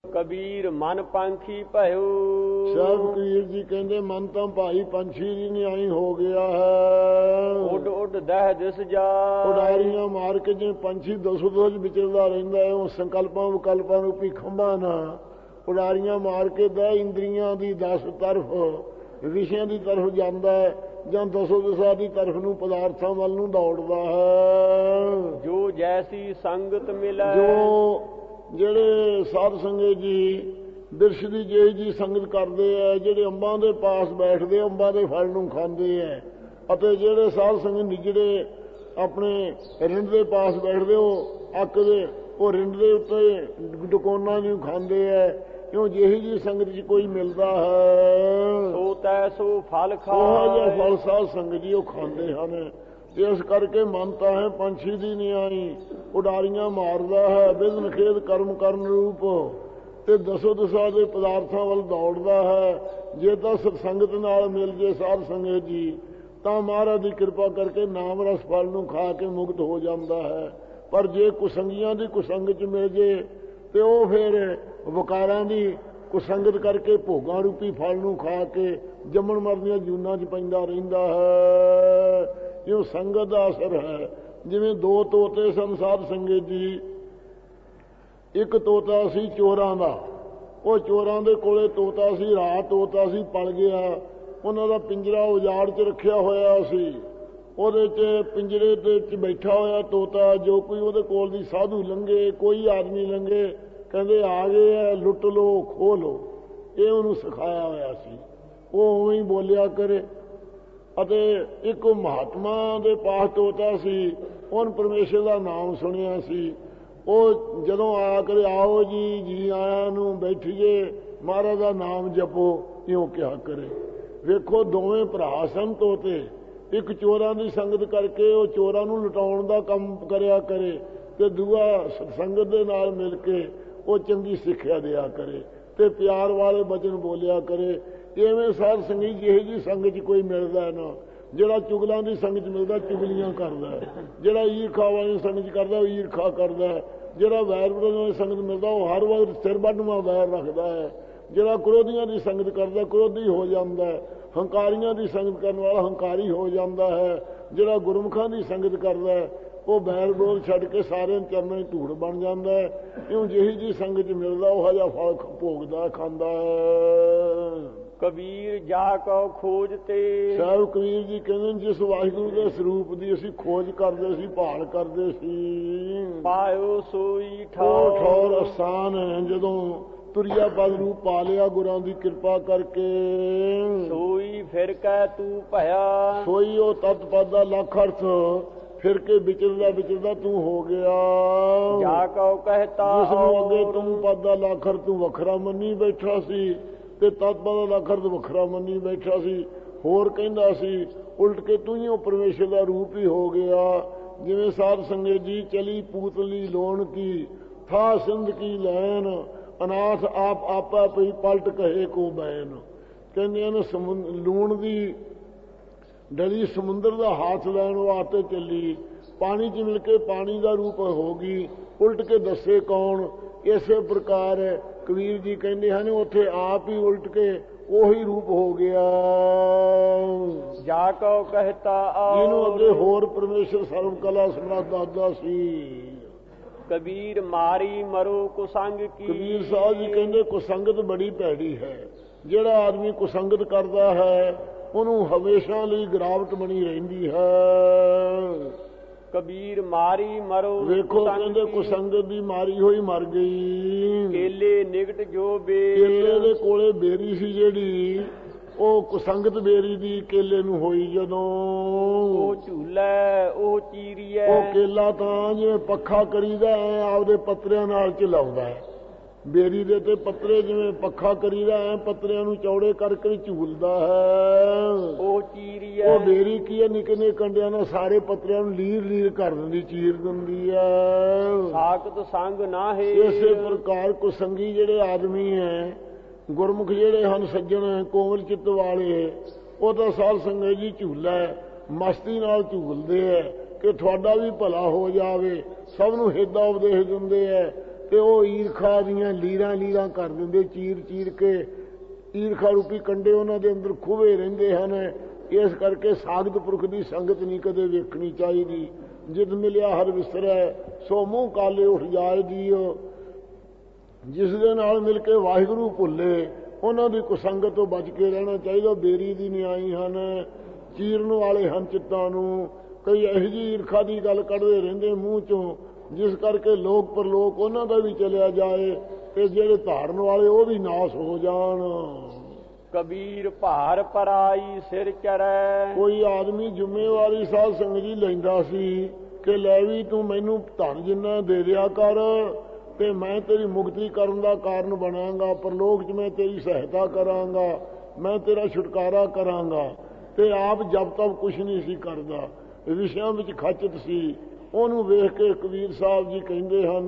ਕਬੀਰ ਮਨ ਪੰਖੀ ਭਇਓ। ਸਾਹਿਬ ਕਬੀਰ ਜੀ ਕਹਿੰਦੇ ਮਨ ਤਾਂ ਭਾਈ ਪੰਛੀ ਦੀ ਨਿਆਈ ਹੋ ਗਿਆ ਹੈ। ਉੱਡ ਉੱਡ ਦਹਿ ਦਿਸ ਜਾ। ਉਡਾਰੀਆਂ ਮਾਰ ਕੇ ਜਿਵੇਂ ਪੰਛੀ ਦਸੋ ਦਸ ਵਿਚਰਦਾ ਰਹਿੰਦਾ ਹੈ, ਉਹ ਸੰਕਲਪਾਂ ਵਿਕਲਪਾਂ ਰੂਪੀ ਖੰਭਾਂ ਨਾ ਉਡਾਰੀਆਂ ਮਾਰ ਕੇ ਦਹਿ ਇੰਦਰੀਆਂ ਦੀ 10 ਤਰਫ ਵਿਸ਼ਿਆਂ ਦੀ ਤਰਫ ਜਾਂਦਾ ਹੈ, ਜਾਂ ਦਸੋ ਦਸਾਂ ਦੀ ਤਰਫ ਨੂੰ ਪਦਾਰਥਾਂ ਵੱਲ ਨੂੰ ਦੌੜਦਾ ਹੈ। ਜੋ ਜੈਸੀ ਸੰਗਤ ਮਿਲੈ। ਜੋ ਜਿਹੜੇ ਸਾਧ ਸੰਗਤ ਜੀ ਬਿਰਸ਼ ਦੀ ਜਿਹੀ ਜੀ ਸੰਗਤ ਕਰਦੇ ਆ, ਜਿਹੜੇ ਅੰਬਾਂ ਦੇ ਪਾਸ ਬੈਠਦੇ ਅੰਬਾਂ ਦੇ ਫਲ ਨੂੰ ਖਾਂਦੇ ਆ, ਅਤੇ ਜਿਹੜੇ ਸਾਧ ਸੰਗਤ ਨਿਜੜੇ ਆਪਣੇ ਰਿੰਡ ਦੇ ਪਾਸ ਬੈਠਦੇ ਉਹ ਅੱਕ ਦੇ ਉਹ ਰਿੰਡ ਦੇ ਉੱਤੇ ਡਕੋਨਾਂ ਨੂੰ ਖਾਂਦੇ ਆ। ਕਿਉਂ ਜਿਹੀ ਜੀ ਸੰਗਤ 'ਚ ਕੋਈ ਮਿਲਦਾ ਹੈ ਸੋ ਤੈ ਸੋ ਫਲ ਉਹ ਖਾਏ। ਜਿਹਾ ਫਲ ਸਾਧ ਸੰਗਤ ਜੀ ਉਹ ਖਾਂਦੇ ਹਨ। ਇਸ ਕਰਕੇ ਮਨ ਤਾਂ ਹੈ ਪੰਛੀ ਦੀ ਨਿਆਈ, ਉਡਾਰੀਆਂ ਮਾਰਦਾ ਹੈ, ਬਿਧਨ ਖੇਦ ਕਰਮ ਕਰਨ ਰੂਪ, ਤੇ ਦਸੋ ਦਸਾ ਦੇ ਪਦਾਰਥਾਂ ਵੱਲ ਦੌੜਦਾ ਹੈ। ਜੇ ਤਾਂ ਸਤਸੰਗਤ ਨਾਲ ਮਿਲ ਜੇ ਸਾਧ ਸੰਗਤ ਜੀ ਤਾਂ ਮਹਾਰਾਜ ਦੀ ਕਿਰਪਾ ਕਰਕੇ ਨਾਮ ਰਸ ਫਲ ਨੂੰ ਖਾ ਕੇ ਮੁਕਤ ਹੋ ਜਾਂਦਾ ਹੈ। ਪਰ ਜੇ ਕੁਸੰਗੀਆਂ ਦੀ ਕੁਸੰਗਤ 'ਚ ਮਿਲ ਜੇ ਤੇ ਉਹ ਫਿਰ ਵਿਕਾਰਾਂ ਦੀ ਕੁਸੰਗਤ ਕਰਕੇ ਭੋਗਾਂ ਰੂਪੀ ਫਲ ਨੂੰ ਖਾ ਕੇ ਜੰਮਣ ਮਰਦੀਆਂ ਜੂਨਾਂ 'ਚ ਪੈਂਦਾ ਰਹਿੰਦਾ ਹੈ। ਇਹ ਸੰਗਤ ਦਾ ਅਸਰ ਹੈ। ਜਿਵੇਂ ਦੋ ਤੋਤੇ ਸਨ ਸਾਧ ਸੰਗਤ ਜੀ, ਇੱਕ ਤੋਤਾ ਸੀ ਚੋਰਾਂ ਦਾ, ਉਹ ਚੋਰਾਂ ਦੇ ਕੋਲੇ ਤੋਤਾ ਸੀ, ਰਾਤ ਤੋਤਾ ਸੀ ਪਲ ਗਿਆ, ਉਹਨਾਂ ਦਾ ਪਿੰਜਰਾ ਉਜਾੜ 'ਚ ਰੱਖਿਆ ਹੋਇਆ ਸੀ, ਉਹਦੇ 'ਚ ਪਿੰਜਰੇ ਦੇ 'ਚ ਬੈਠਾ ਹੋਇਆ ਤੋਤਾ, ਜੋ ਕੋਈ ਉਹਦੇ ਕੋਲ ਦੀ ਸਾਧੂ ਲੰਘੇ, ਕੋਈ ਆਦਮੀ ਲੰਘੇ, ਕਹਿੰਦੇ ਆ ਗਏ ਆ, ਲੁੱਟ ਲਓ ਖੋਹ ਲਓ, ਇਹ ਉਹਨੂੰ ਸਿਖਾਇਆ ਹੋਇਆ ਸੀ, ਉਹ ਉਵੇਂ ਹੀ ਬੋਲਿਆ ਕਰੇ। ਅਤੇ ਇੱਕ ਮਹਾਤਮਾ ਦੇ ਪਾਸ ਤੋਤਾ ਸੀ, ਉਹਨ ਪਰਮੇਸ਼ਰ ਦਾ ਨਾਮ ਸੁਣਿਆ ਸੀ, ਉਹ ਜਦੋਂ ਆ ਕੇ ਆਓ ਜੀ ਜੀ ਆਇਆਂ ਨੂੰ ਬੈਠੀਏ ਮਹਾਰਾਜ ਦਾ ਨਾਮ ਜਪੋ ਇਉਂ ਕਿਹਾ ਕਰੇ। ਵੇਖੋ ਦੋਵੇਂ ਭਰਾ ਸਨ ਤੋਤੇ, ਇੱਕ ਚੋਰਾਂ ਦੀ ਸੰਗਤ ਕਰਕੇ ਉਹ ਚੋਰਾਂ ਨੂੰ ਲੁਟਾਉਣ ਦਾ ਕੰਮ ਕਰਿਆ ਕਰੇ, ਤੇ ਦੂਆ ਸੰਗਤ ਦੇ ਨਾਲ ਮਿਲ ਕੇ ਉਹ ਚੰਗੀ ਸਿੱਖਿਆ ਦਿਆ ਕਰੇ ਤੇ ਪਿਆਰ ਵਾਲੇ ਬਚਨ ਬੋਲਿਆ ਕਰੇ। ਇਵੇਂ ਸਾਧ ਸੰਗਤ ਜਿਹੀ ਜੀ ਸੰਗਤ 'ਚ ਕੋਈ ਮਿਲਦਾ ਨਾ, ਜਿਹੜਾ ਚੁਗਲਾਂ ਦੀ ਸੰਗਤ 'ਚ ਮਿਲਦਾ ਚੁਗਲੀਆਂ ਕਰਦਾ, ਜਿਹੜਾ ਈਰਖਾ ਵਾਲੀ ਸੰਗਤ 'ਚ ਕਰਦਾ ਉਹ ਈਰਖਾ ਕਰਦਾ, ਜਿਹੜਾ ਵੈਰ ਵਿਰੋਧ ਵਾਲੀ ਸੰਗਤ ਮਿਲਦਾ ਉਹ ਹਰ ਵਕਤ ਸਿਰ ਵੱਢਵਾਂ ਵੈਰ ਰੱਖਦਾ ਹੈ, ਜਿਹੜਾ ਕ੍ਰੋਧੀਆਂ ਦੀ ਸੰਗਤ ਕਰਦਾ ਕ੍ਰੋਧੀ ਹੋ ਜਾਂਦਾ ਹੈ, ਹੰਕਾਰੀਆਂ ਦੀ ਸੰਗਤ ਕਰਨ ਵਾਲਾ ਹੰਕਾਰੀ ਹੋ ਜਾਂਦਾ ਹੈ, ਜਿਹੜਾ ਗੁਰਮੁਖਾਂ ਦੀ ਸੰਗਤ ਕਰਦਾ ਉਹ ਬੈਰ ਵਿਰੋਧ ਛੱਡ ਕੇ ਸਾਰਿਆਂ ਚਰਨਾਂ 'ਚ ਧੂੜ ਬਣ ਜਾਂਦਾ ਹੈ। ਇਉਂ ਜਿਹੀ ਜੀ ਸੰਗਤ 'ਚ ਮਿਲਦਾ ਉਹ ਜਿਹਾ ਫਲ ਭੋਗਦਾ ਖਾਂਦਾ ਹੈ। ਕਬੀਰ ਜਾ ਕਉ ਖੋਜ ਤੇ। ਸਾਹਿਬ ਕਬੀਰ ਜੀ ਕਹਿੰਦੇ ਜਿਸ ਵਾਹਿਗੁਰੂ ਦੇ ਸਰੂਪ ਦੀ ਅਸੀਂ ਖੋਜ ਕਰਦੇ ਸੀ, ਭਾਲ ਕਰਦੇ ਸੀ, ਪਾਇਓ ਸੋਈ ਠੌਰ ਠੌਰ। ਆਸਾਨ ਹੈ ਜਦੋਂ ਤੁਰਿਆ ਪਦ ਨੂੰ ਪਾ ਲਿਆ ਗੁਰਾਂ ਦੀ ਕਿਰਪਾ ਕਰਕੇ। ਸੋਈ ਫਿਰ ਕਹਿ ਤੂੰ ਭਇਆ। ਸੋਈ ਉਹ ਤਤ ਪਦ ਦਾ ਲੱਖ ਅਰਥ, ਫਿਰ ਕੇ ਵਿਚਰਦਾ ਵਿਚਰਦਾ ਤੂੰ ਹੋ ਗਿਆ। ਜਾ ਕਉ ਕਹਿਤਾ ਜਿਸ ਨੂੰ ਅੱਗੇ ਤੂੰ ਪਦ ਦਾ ਲੱਖ ਅਰਥ ਤੂੰ ਵੱਖਰਾ ਮੰਨੀ ਬੈਠਾ ਸੀ, ਤੇ ਤਤ ਪਦ ਦਾ ਲੱਖ ਅਰਥ ਵੱਖਰਾ ਮੰਨੀ ਬੈਠਾ ਸੀ, ਹੋਰ ਕਹਿੰਦਾ ਸੀ, ਉਲਟ ਕੇ ਤੂੰ ਹੀ ਉਹ ਪਰਮੇਸ਼ਰ ਦਾ ਰੂਪ ਹੀ ਹੋ ਗਿਆ। ਜਿਵੇਂ ਸਾਧ ਸੰਗਤ ਜੀ ਚਲੀ ਪੂਤਲੀ ਲੋਣ ਕੀ, ਥਾ ਸਿੰਧ ਕੀ ਲੈਨ, ਅਨਾਥ ਆਪ ਆਪਾ ਪਈ ਪਲਟ ਕਹੇ ਕੋ ਬੈਨ। ਕਹਿੰਦੇ ਨੇ ਲੂਣ ਦੀ ਡਲੀ ਸਮੁੰਦਰ ਦਾ ਹੱਥ ਲੈਣ ਵਾਸਤੇ ਚੱਲੀ, ਪਾਣੀ 'ਚ ਮਿਲ ਕੇ ਪਾਣੀ ਦਾ ਰੂਪ ਹੋ ਗਈ, ਉਲਟ ਕੇ ਦੱਸੇ ਕੌਣ। ਇਸੇ ਪ੍ਰਕਾਰ ਕਬੀਰ ਜੀ ਕਹਿੰਦੇ ਹਨ ਉੱਥੇ ਆਪ ਹੀ ਉਲਟ ਕੇ ਉਹੀ ਰੂਪ ਹੋ ਗਿਆ। ਜਾ ਕਉ ਕਹਿਤਾ ਜਿਹਨੂੰ ਅੱਗੇ ਹੋਰ ਪਰਮੇਸ਼ਰ ਸਰਵ ਕਲਾ ਸਮਰੱਥ ਦੱਸਦਾ ਸੀ। ਕਬੀਰ ਮਾਰੀ ਮਰੋ ਕੁਸੰਗ ਕੀ। ਕਬੀਰ ਸਾਹਿਬ ਜੀ ਕਹਿੰਦੇ ਕੁਸੰਗਤ ਬੜੀ ਭੈੜੀ ਹੈ। ਜਿਹੜਾ ਆਦਮੀ ਕੁਸੰਗਤ ਕਰਦਾ ਹੈ ਉਹਨੂੰ ਹਮੇਸ਼ਾ ਲਈ ਗਿਰਾਵਟ ਬਣੀ ਰਹਿੰਦੀ ਹੈ। ਕਬੀਰ ਮਾਰੀ ਮਰੋ। ਵੇਖੋ ਕਹਿੰਦੇ ਕੁਸੰਗਤ ਦੀ ਮਾਰੀ ਹੋਈ ਮਰ ਗਈ। ਕੇਲੇ ਨਿਗਟ ਜੋ ਬੇ। ਕੇਲੇ ਦੇ ਕੋਲੇ ਬੇਰੀ ਸੀ ਜਿਹੜੀ, ਉਹ ਕੁਸੰਗਤ ਬੇਰੀ ਦੀ ਕੇਲੇ ਨੂੰ ਹੋਈ ਜਦੋਂ, ਉਹ ਝੂਲੇ ਉਹ ਚੀਰੀਐ। ਉਹ ਕੇਲਾ ਤਾਂ ਜਿਵੇਂ ਪੱਖਾ ਕਰੀਦਾ ਐ ਆਪਦੇ ਪੱਤਰਿਆਂ ਨਾਲ ਝਲਾਉਂਦਾ ਹੈ, ਬੇਰੀ ਦੇ ਤੇ ਪੱਤਰੇ ਜਿਵੇਂ ਪੱਖਾ ਕਰੀਦਾ ਐ ਪੱਤਰਿਆਂ ਨੂੰ ਚੌੜੇ ਕਰਕੇ ਝੂਲਦਾ ਹੈ। ਉਹ ਚੀਰੀਐ। ਉਹ ਬੇਰੀ ਕੀ ਹੈ, ਨਿੱਕੇ ਨਿੱਕੇ ਕੰਡਿਆਂ ਨਾਲ ਸਾਰੇ ਪੱਤਰਿਆਂ ਨੂੰ ਲੀਰ ਲੀਰ ਕਰ ਦਿੰਦੀ, ਚੀਰ ਦਿੰਦੀ ਹੈ। ਸਾਖਤ ਸੰਗ ਨਾ ਹੈ। ਇਸੇ ਪ੍ਰਕਾਰ ਕੁਸੰਗੀ ਜਿਹੜੇ ਆਦਮੀ ਹੈ, ਗੁਰਮੁਖ ਜਿਹੜੇ ਹਨ ਸੱਜਣ ਕੋਮਲ ਚਿੱਤ ਵਾਲੇ, ਉਹ ਤਾਂ ਸਾਧ ਸੰਗਤ ਜੀ ਝੂਲਾ ਮਸਤੀ ਨਾਲ ਝੂਲਦੇ ਹੈ ਕਿ ਤੁਹਾਡਾ ਵੀ ਭਲਾ ਹੋ ਜਾਵੇ, ਸਭ ਨੂੰ ਹਿੱਦਾ ਉਪਦੇਸ਼ ਦਿੰਦੇ ਹੈ ਤੇ ਉਹ ਈਰਖਾ ਦੀਆਂ ਲੀਰਾਂ ਕਰ ਦਿੰਦੇ, ਚੀਰ ਕੇ ਈਰਖਾ ਰੂਪੀ ਕੰਡੇ ਉਹਨਾਂ ਦੇ ਅੰਦਰ ਖੁਵੇ ਰਹਿੰਦੇ ਹਨ। ਇਸ ਕਰਕੇ ਸਾਗਤ ਪੁਰਖ ਦੀ ਸੰਗਤ ਨਹੀਂ ਕਦੇ ਵੇਖਣੀ ਚਾਹੀਦੀ। ਜਿਦ ਮਿਲਿਆ ਹਰ ਵਿਸਰੈ, ਸੋ ਮੂੰਹ ਕਾਲੇ ਉੱਠ ਜਾਏ ਜੀਓ। ਜਿਸ ਦੇ ਨਾਲ ਮਿਲ ਕੇ ਵਾਹਿਗੁਰੂ ਭੁੱਲੇ, ਉਹਨਾਂ ਦੀ ਕੁਸੰਗਤ ਤੋਂ ਬਚ ਕੇ ਰਹਿਣਾ ਚਾਹੀਦਾ। ਬੇਰੀ ਦੀ ਨਿਆਈ ਹਨ, ਚੀਰਨ ਵਾਲੇ ਹਨ ਚਿੱਤਾਂ ਨੂੰ। ਕਈ ਇਹੋ ਜਿਹੀ ਈਰਖਾ ਦੀ ਗੱਲ ਕੱਢਦੇ ਰਹਿੰਦੇ ਮੂੰਹ ਚੋਂ, ਜਿਸ ਕਰਕੇ ਲੋਕ ਪਰਲੋਕ ਉਹਨਾਂ ਦਾ ਵੀ ਚਲਿਆ ਜਾਏ ਤੇ ਜਿਹੜੇ ਧਾਰਨ ਵਾਲੇ ਉਹ ਵੀ ਨਾਸ ਹੋ ਜਾਣ। ਕਬੀਰ ਭਾਰ ਪਰਾਈ ਸਿਰ ਚਰੈ। ਕੋਈ ਆਦਮੀ ਜ਼ਿੰਮੇਵਾਰੀ ਸਾਧ ਸੰਗਤ ਜੀ ਲੈਂਦਾ ਸੀ ਕਿ ਲੈ ਵੀ ਤੂੰ ਮੈਨੂੰ ਧਨ ਜਿੰਨਾ ਦੇ ਦਿਆ ਕਰ ਤੇ ਮੈਂ ਤੇਰੀ ਮੁਕਤੀ ਕਰਨ ਦਾ ਕਾਰਨ ਬਣਾਂਗਾ, ਪਰਲੋਕ 'ਚ ਮੈਂ ਤੇਰੀ ਸਹਾਇਤਾ ਕਰਾਂਗਾ, ਮੈਂ ਤੇਰਾ ਛੁਟਕਾਰਾ ਕਰਾਂਗਾ। ਤੇ ਆਪ ਜਬ ਤੱਕ ਕੁਛ ਨਹੀਂ ਸੀ ਕਰਦਾ, ਵਿਸ਼ਿਆਂ ਵਿੱਚ ਖਚਤ ਸੀ। ਉਹਨੂੰ ਵੇਖ ਕੇ ਕਬੀਰ ਸਾਹਿਬ ਜੀ ਕਹਿੰਦੇ ਹਨ,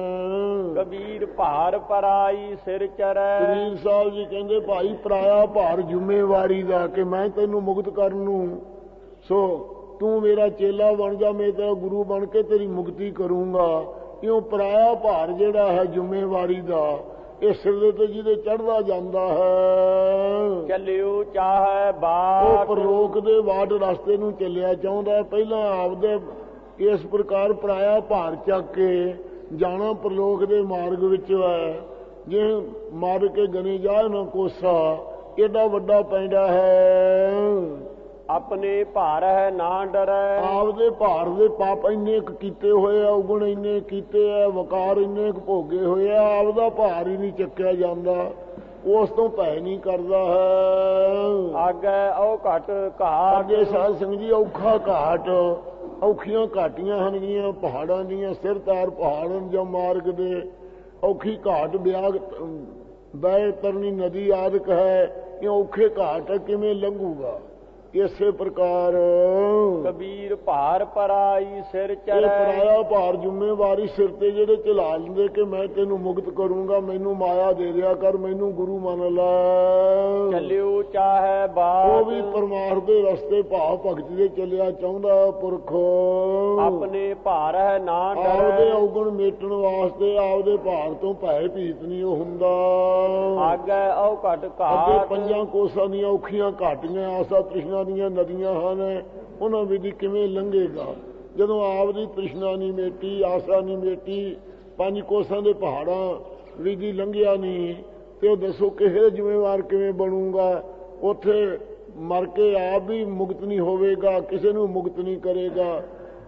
ਕਬੀਰ ਭਾਰ ਪਰਾਈ ਸਿਰ ਚਰੈ। ਕਬੀਰ ਸਾਹਿਬ ਜੀ ਕਹਿੰਦੇ ਭਾਈ ਪਰਾਇਆ ਭਾਰ ਜ਼ਿੰਮੇਵਾਰੀ ਦਾ ਕਿ ਮੈਂ ਤੈਨੂੰ ਮੁਕਤ ਕਰਨ ਨੂੰ, ਸੋ ਤੂੰ ਮੇਰਾ ਚੇਲਾ ਬਣ ਜਾ, ਮੈਂ ਤੇਰਾ ਗੁਰੂ ਬਣ ਕੇ ਤੇਰੀ ਮੁਕਤੀ ਕਰੂੰਗਾ। ਇਉਂ ਪਰਾਇਆ ਭਾਰ ਜਿਹੜਾ ਹੈ ਜ਼ਿੰਮੇਵਾਰੀ ਦਾ, ਇਹ ਸਿਰ ਦੇ ਤੇ ਜਿਹਦੇ ਚੜ੍ਹਦਾ ਜਾਂਦਾ ਹੈ। ਚੱਲਿਓ ਚਾਹੈ ਬਾਟ, ਉਹ ਪਰਲੋਕ ਦੇ ਬਾਟ ਰਸਤੇ ਨੂੰ ਚੱਲਿਆ ਚਾਹੁੰਦਾ। ਪਹਿਲਾਂ ਆਪਦੇ ਇਸ ਪ੍ਰਕਾਰ ਪਰਾਇਆ ਭਾਰ ਚੱਕ ਕੇ ਜਾਣਾ ਪਰਲੋਕ ਦੇ ਮਾਰਗ ਵਿੱਚ ਹੈ। ਜੇ ਮਾਰ ਕੇ ਗਨੇ ਜਾਏ ਨਾ ਕੋਸਾ, ਏਡਾ ਵੱਡਾ ਪੈਂਡਾ ਹੈ। ਆਪਣੇ ਭਾਰ ਹੈ ਨਾ ਡਰੈ। ਆਪਦੇ ਭਾਰ ਦੇ ਪਾਪ ਇੰਨੇ ਕੁ ਕੀਤੇ ਹੋਏ ਆ, ਉਗਣ ਇੰਨੇ ਕੀਤੇ ਆ, ਵਕਾਰ ਇੰਨੇ ਕੁ ਭੋਗੇ ਹੋਏ ਆ, ਆਪਦਾ ਭਾਰ ਹੀ ਨਹੀਂ ਚੱਕਿਆ ਜਾਂਦਾ, ਉਸ ਤੋਂ ਭੈ ਨਹੀਂ ਕਰਦਾ ਹੈ। ਆਗੇ ਉਹ ਘਟ ਘਾਟ, ਅੱਗੇ ਸਾਧ ਸੰਗਤ ਜੀ ਔਖਾ ਘਾਟ, ਔਖੀਆਂ ਘਾਟੀਆਂ ਹਨ ਗੀਆਂ ਪਹਾੜਾਂ ਦੀਆਂ, ਸਿਰ ਤਾਰ ਪਹਾੜਾਂ ਜਾਂ ਮਾਰਗ ਦੇ ਔਖੀ ਘਾਟ ਬਿਆਗ ਬਹਿ ਤਰਨੀ ਨਦੀ ਆਦਿਕ ਹੈ। ਇਹ ਔਖੇ ਘਾਟ ਕਿਵੇਂ ਲੰਘੂਗਾ? ਇਸੇ ਪ੍ਰਕਾਰ ਕਬੀਰ ਭਾਰ ਪਰਾਈ ਸਿਰ ਚਰੈ। ਪਰਾਇਆ ਭਾਰ ਜ਼ਿੰਮੇਵਾਰੀ ਸਿਰ ਤੇ ਜਿਹੜੇ ਚਲਾ ਲੈਂਦੇ ਕਿ ਮੈਂ ਤੈਨੂੰ ਮੁਕਤ ਕਰੂੰਗਾ, ਮੈਨੂੰ ਮਾਇਆ ਦੇ ਦਿਆ ਕਰ, ਮੈਨੂੰ ਗੁਰੂ ਮੰਨ ਲੈ। ਚੱਲਿਓ ਚਾਹੈ ਬਾਟ, ਉਹ ਵੀ ਪਰਮਾਰਥ ਦੇ ਰਸਤੇ ਭਾਵ ਭਗਤੀ ਦੇ ਚੱਲਿਆ ਚਾਹੁੰਦਾ ਪੁਰਖ। ਆਪਣੇ ਭਾਰ ਹੈ ਨਾ ਆਪਦੇ ਡਰੈ। ਔਗਣ ਮੇਟਣ ਵਾਸਤੇ ਆਪਦੇ ਭਾਰ ਤੋਂ ਭੈ ਭੀਤ ਨਹੀਂ ਉਹ ਹੁੰਦਾ। ਆਗੇ ਉਹ ਘਟ ਅੱਗੇ ਘਾਟ, ਪੰਜਾਂ ਕੋਸਾਂ ਦੀਆਂ ਔਖੀਆਂ ਘਾਟੀਆਂ ਆਸਾ ਤ੍ਰਿਸ਼ਨਾ ਦੀਆਂ ਨਦੀਆਂ ਹਨ, ਉਹਨਾਂ ਵਿਧੀ ਕਿਵੇਂ ਲੰਘੇਗਾ ਜਦੋਂ ਆਪਦੀ ਤ੍ਰਿਸ਼ਨਾ ਨਹੀਂ ਮੇਟੀ, ਆਸਾ ਨਹੀਂ ਮੇਟੀ, ਪੰਜ ਕੋਸਾਂ ਦੇ ਪਹਾੜਾਂ ਵਿਧੀ ਲੰਘਿਆ ਨਹੀਂ ਤੇ ਉਹ ਦੱਸੋ ਕਿਸੇ ਜ਼ਿੰਮੇਵਾਰ ਕਿਵੇਂ ਬਣੂਗਾ? ਉੱਥੇ ਮਰ ਕੇ ਆਪ ਵੀ ਮੁਕਤ ਨਹੀਂ ਹੋਵੇਗਾ, ਕਿਸੇ ਨੂੰ ਮੁਕਤ ਨਹੀਂ ਕਰੇਗਾ।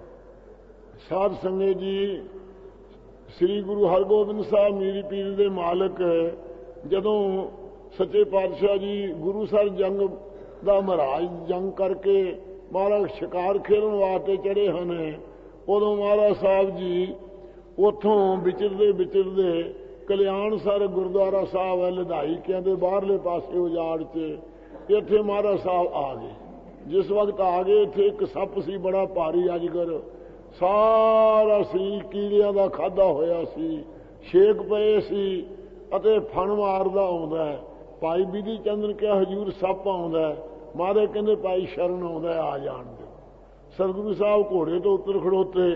ਸਾਧ ਸੰਗਤ ਜੀ, ਸ੍ਰੀ ਗੁਰੂ ਹਰਗੋਬਿੰਦ ਸਾਹਿਬ ਮੀਰੀ ਪੀਰ ਦੇ ਮਾਲਕ ਜਦੋਂ ਸੱਚੇ ਪਾਤਸ਼ਾਹ ਜੀ ਗੁਰੂ ਸਰ ਜੰਗ ਦਾ ਮਹਾਰਾਜ ਜੰਗ ਕਰਕੇ ਮਹਾਰਾਜ ਸ਼ਿਕਾਰ ਖੇਡਣ ਵਾਸਤੇ ਚੜੇ ਹਨ, ਉਦੋਂ ਮਹਾਰਾਜ ਸਾਹਿਬ ਜੀ ਉੱਥੋਂ ਵਿਚਰਦੇ ਕਲਿਆਣਸਰ ਗੁਰਦੁਆਰਾ ਸਾਹਿਬ ਹੈ ਲਧਾਈਕਿਆਂ ਦੇ ਬਾਹਰਲੇ ਪਾਸੇ ਉਜਾੜ 'ਚ, ਇੱਥੇ ਮਹਾਰਾਜ ਸਾਹਿਬ ਆ ਗਏ। ਜਿਸ ਵਕਤ ਆ ਗਏ ਇੱਥੇ ਇੱਕ ਸੱਪ ਸੀ ਬੜਾ ਭਾਰੀ ਅਜਗਰ, ਸਾਰਾ ਸਰੀਰ ਕੀੜਿਆਂ ਦਾ ਖਾਧਾ ਹੋਇਆ ਸੀ, ਛੇਕ ਪਏ ਸੀ ਅਤੇ ਫਣ ਮਾਰਦਾ ਆਉਂਦਾ। ਭਾਈ ਬਿਧੀ ਚੰਦ ਨੇ ਕਿਹਾ ਹਜ਼ੂਰ ਸੱਪ ਆਉਂਦਾ। ਮਹਾਰਾਜ ਕਹਿੰਦੇ ਭਾਈ ਸ਼ਰਨ ਆਉਂਦਾ, ਆ ਜਾਣ ਦੇ। ਸਤਿਗੁਰੂ ਸਾਹਿਬ ਘੋੜੇ ਤੋਂ ਉੱਤਰ ਖੜੋਤੇ,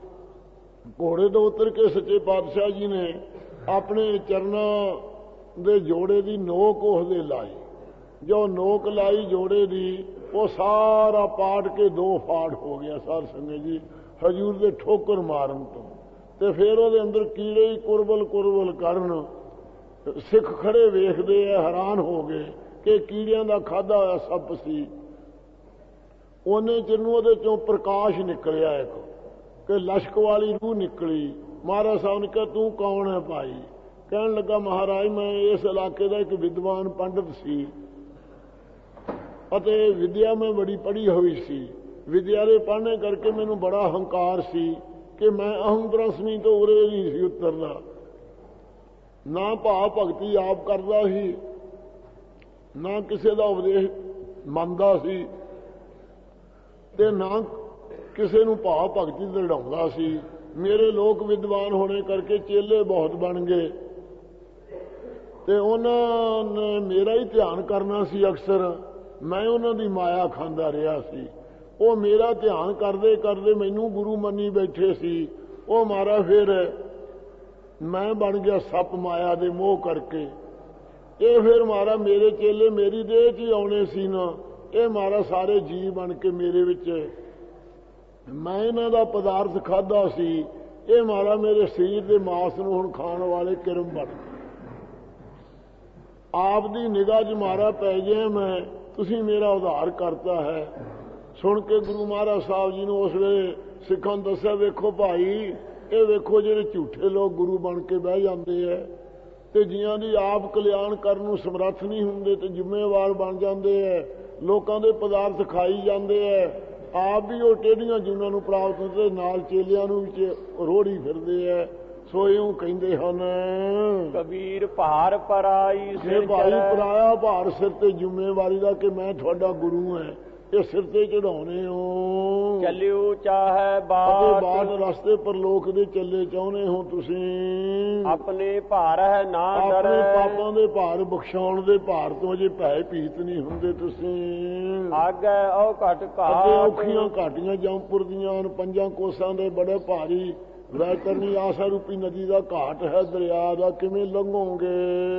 ਘੋੜੇ ਤੋਂ ਉੱਤਰ ਕੇ ਸੱਚੇ ਪਾਤਸ਼ਾਹ ਜੀ ਨੇ ਆਪਣੇ ਚਰਨਾਂ ਦੇ ਜੋੜੇ ਦੀ ਨੋਕ ਉਹਦੇ ਲਾਈ। ਜੋ ਨੋਕ ਲਾਈ ਜੋੜੇ ਦੀ, ਉਹ ਸਾਰਾ ਪਾੜ ਕੇ ਦੋ ਫਾੜ ਹੋ ਗਿਆ ਸਾਧ ਸੰਗਤ ਜੀ ਹਜ਼ੂਰ ਦੇ ਠੋਕਰ ਮਾਰਨ ਤੋਂ। ਤੇ ਫਿਰ ਉਹਦੇ ਅੰਦਰ ਕੀੜੇ ਹੀ ਕੁਰਬਲ ਕਰਨ। ਸਿੱਖ ਖੜੇ ਵੇਖਦੇ ਆ, ਹੈਰਾਨ ਹੋ ਗਏ ਕਿ ਕੀੜਿਆਂ ਦਾ ਖਾਧਾ ਹੋਇਆ ਸੱਪ ਸੀ। ਉਹਨੇ ਚਿਰ ਨੂੰ ਉਹਦੇ ਚੋਂ ਪ੍ਰਕਾਸ਼ ਨਿਕਲਿਆ, ਇੱਕ ਕਿ ਲਸ਼ਕ ਵਾਲੀ ਰੂਹ ਨਿਕਲੀ। ਮਹਾਰਾਜ ਸਾਹਿਬ ਨੇ ਕਿਹਾ ਤੂੰ ਕੌਣ ਹੈ ਭਾਈ? ਕਹਿਣ ਲੱਗਾ ਮਹਾਰਾਜ ਮੈਂ ਇਸ ਇਲਾਕੇ ਦਾ ਇੱਕ ਵਿਦਵਾਨ ਪੰਡਤ ਸੀ ਅਤੇ ਵਿਦਿਆ ਮੈਂ ਬੜੀ ਪੜ੍ਹੀ ਹੋਈ ਸੀ। ਵਿਦਿਆ ਦੇ ਪੜ੍ਹਨੇ ਕਰਕੇ ਮੈਨੂੰ ਬੜਾ ਹੰਕਾਰ ਸੀ ਕਿ ਮੈਂ ਅਹੰ ਬ੍ਰਹਮੀ ਤੋਂ ਉਰੇ ਨਹੀਂ ਸੀ ਉਤਰਦਾ। ਨਾ ਭਾਵ ਭਗਤੀ ਆਪ ਕਰਦਾ ਸੀ, ਨਾ ਕਿਸੇ ਦਾ ਉਪਦੇਸ਼ ਮੰਨਦਾ ਸੀ ਤੇ ਨਾ ਕਿਸੇ ਨੂੰ ਭਾਵ ਭਗਤੀ ਦੜਾਉਂਦਾ ਸੀ। ਮੇਰੇ ਲੋਕ ਵਿਦਵਾਨ ਹੋਣੇ ਕਰਕੇ ਚੇਲੇ ਬਹੁਤ ਬਣ ਗਏ ਤੇ ਉਹਨਾਂ ਨੇ ਮੇਰਾ ਹੀ ਧਿਆਨ ਕਰਨਾ ਸੀ ਅਕਸਰ। ਮੈਂ ਉਹਨਾਂ ਦੀ ਮਾਇਆ ਖਾਂਦਾ ਰਿਹਾ ਸੀ। ਉਹ ਮੇਰਾ ਧਿਆਨ ਕਰਦੇ ਕਰਦੇ ਮੈਨੂੰ ਗੁਰੂ ਮੰਨੀ ਬੈਠੇ ਸੀ। ਉਹ ਮਾਰਾ ਫਿਰ ਮੈਂ ਬਣ ਗਿਆ ਸੱਪ ਮਾਇਆ ਦੇ ਮੋਹ ਕਰਕੇ। ਇਹ ਫਿਰ ਮਹਾਰਾਜ ਮੇਰੇ ਚੇਲੇ ਮੇਰੀ ਦੇਹ 'ਚ ਹੀ ਆਉਣੇ ਸੀ ਨਾ, ਇਹ ਮਹਾਰਾਜ ਸਾਰੇ ਜੀਵ ਬਣ ਕੇ ਮੇਰੇ ਵਿੱਚ, ਮੈਂ ਇਹਨਾਂ ਦਾ ਪਦਾਰਥ ਖਾਧਾ ਸੀ, ਇਹ ਮਹਾਰਾਜ ਮੇਰੇ ਸਰੀਰ ਦੇ ਮਾਸ ਨੂੰ ਹੁਣ ਖਾਣ ਵਾਲੇ ਕਿਰਮ ਬਣ ਗਏ। ਆਪ ਦੀ ਨਿਗਾਹ 'ਚ ਮਹਾਰਾਜ ਪੈ ਗਿਆ ਮੈਂ, ਤੁਸੀਂ ਮੇਰਾ ਉਧਾਰ ਕਰਤਾ ਹੈ। ਸੁਣ ਕੇ ਗੁਰੂ ਮਹਾਰਾਜ ਸਾਹਿਬ ਜੀ ਨੂੰ ਉਸ ਵੇਲੇ ਸਿੱਖਾਂ ਨੂੰ ਦੱਸਿਆ, ਵੇਖੋ ਭਾਈ, ਇਹ ਵੇਖੋ ਜਿਹੜੇ ਝੂਠੇ ਲੋਕ ਗੁਰੂ ਬਣ ਕੇ ਬਹਿ ਜਾਂਦੇ ਹੈ ਤੇ ਜੀਆਂ ਦੀ ਆਪ ਕਲਿਆਣ ਕਰਨ ਨੂੰ ਸਮਰੱਥ ਨਹੀਂ ਹੁੰਦੇ ਤੇ ਜ਼ਿੰਮੇਵਾਰ ਬਣ ਜਾਂਦੇ ਹੈ, ਲੋਕਾਂ ਦੇ ਪਦਾਰਥ ਖਾਈ ਜਾਂਦੇ ਹੈ, ਆਪ ਵੀ ਉਹ ਟੇਢੀਆਂ ਜੂਨਾਂ ਨੂੰ ਪ੍ਰਾਪਤ ਹੁੰਦੇ, ਨਾਲ ਚੇਲਿਆਂ ਨੂੰ ਵਿੱਚ ਰੋੜੀ ਫਿਰਦੇ ਹੈ। ਸੋ ਇਉਂ ਕਹਿੰਦੇ ਹਨ, ਕਬੀਰ ਭਾਰ ਪਰਾਈ ਜੇ ਭਾਈ ਪਰਾਇਆ ਭਾਰ ਸਿਰ ਤੇ ਜ਼ਿੰਮੇਵਾਰੀ ਦਾ ਕਿ ਮੈਂ ਤੁਹਾਡਾ ਗੁਰੂ ਹਾਂ, ਇਹ ਸਿਰ ਤੇ ਚੜਾਉਣੇ ਹੋ। ਚੱਲਿਓ ਚਾਹੇ ਬਾਤ ਰਸਤੇ ਪਰਲੋਕ ਦੇ ਚੱਲੇ ਚਾਹੁੰਦੇ ਹੋ ਤੁਸੀਂ, ਆਪਣੇ ਭਾਰ ਹੈ ਨਾ ਡਰੇ, ਆਪਣੇ ਪਾਪਾਂ ਦੇ ਭਾਰ ਬਖਸ਼ਾਉਣ ਦੇ ਭਾਰ ਤੋਂ ਅਜੇ ਭੈ ਭੀਤ ਨਹੀਂ ਹੁੰਦੇ ਤੁਸੀਂ। ਆਗੇ ਉਹ ਘਟ ਘਾਟ, ਔਖੀਆਂ ਘਾਟੀਆਂ ਜੰਮਪੁਰ ਦੀਆਂ 5 ਕੋਸਾਂ ਦੇ ਬੜੇ ਭਾਰੀ ਵੈਤਰਨੀ ਆਸਾ ਰੂਪੀ ਨਦੀ ਦਾ ਘਾਟ ਹੈ, ਦਰਿਆ ਦਾ, ਕਿਵੇਂ ਲੰਘੋਗੇ।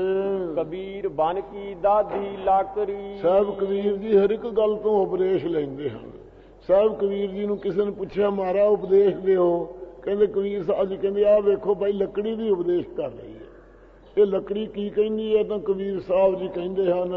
ਕਬੀਰ ਬਨ ਕੀ ਦਾਦੀ ਲਾਕਰੀ। ਸਾਹਿਬ ਕਬੀਰ ਜੀ ਹਰ ਇੱਕ ਗੱਲ ਤੋਂ ਉਪਦੇਸ਼ ਲੈਂਦੇ ਹਨ। ਸਾਹਿਬ ਕਬੀਰ ਜੀ ਨੂੰ ਕਿਸੇ ਨੇ ਪੁੱਛਿਆ, ਮਹਾਰਾਜ ਉਪਦੇਸ਼ ਦਿਓ। ਕਹਿੰਦੇ ਕਬੀਰ ਸਾਹਿਬ ਜੀ ਕਹਿੰਦੇ, ਆਹ ਵੇਖੋ ਭਾਈ, ਲੱਕੜੀ ਵੀ ਉਪਦੇਸ਼ ਕਰ ਰਹੀ ਹੈ। ਇਹ ਲੱਕੜੀ ਕੀ ਕਹਿੰਦੀ ਹੈ? ਤਾਂ ਕਬੀਰ ਸਾਹਿਬ ਜੀ ਕਹਿੰਦੇ ਹਨ,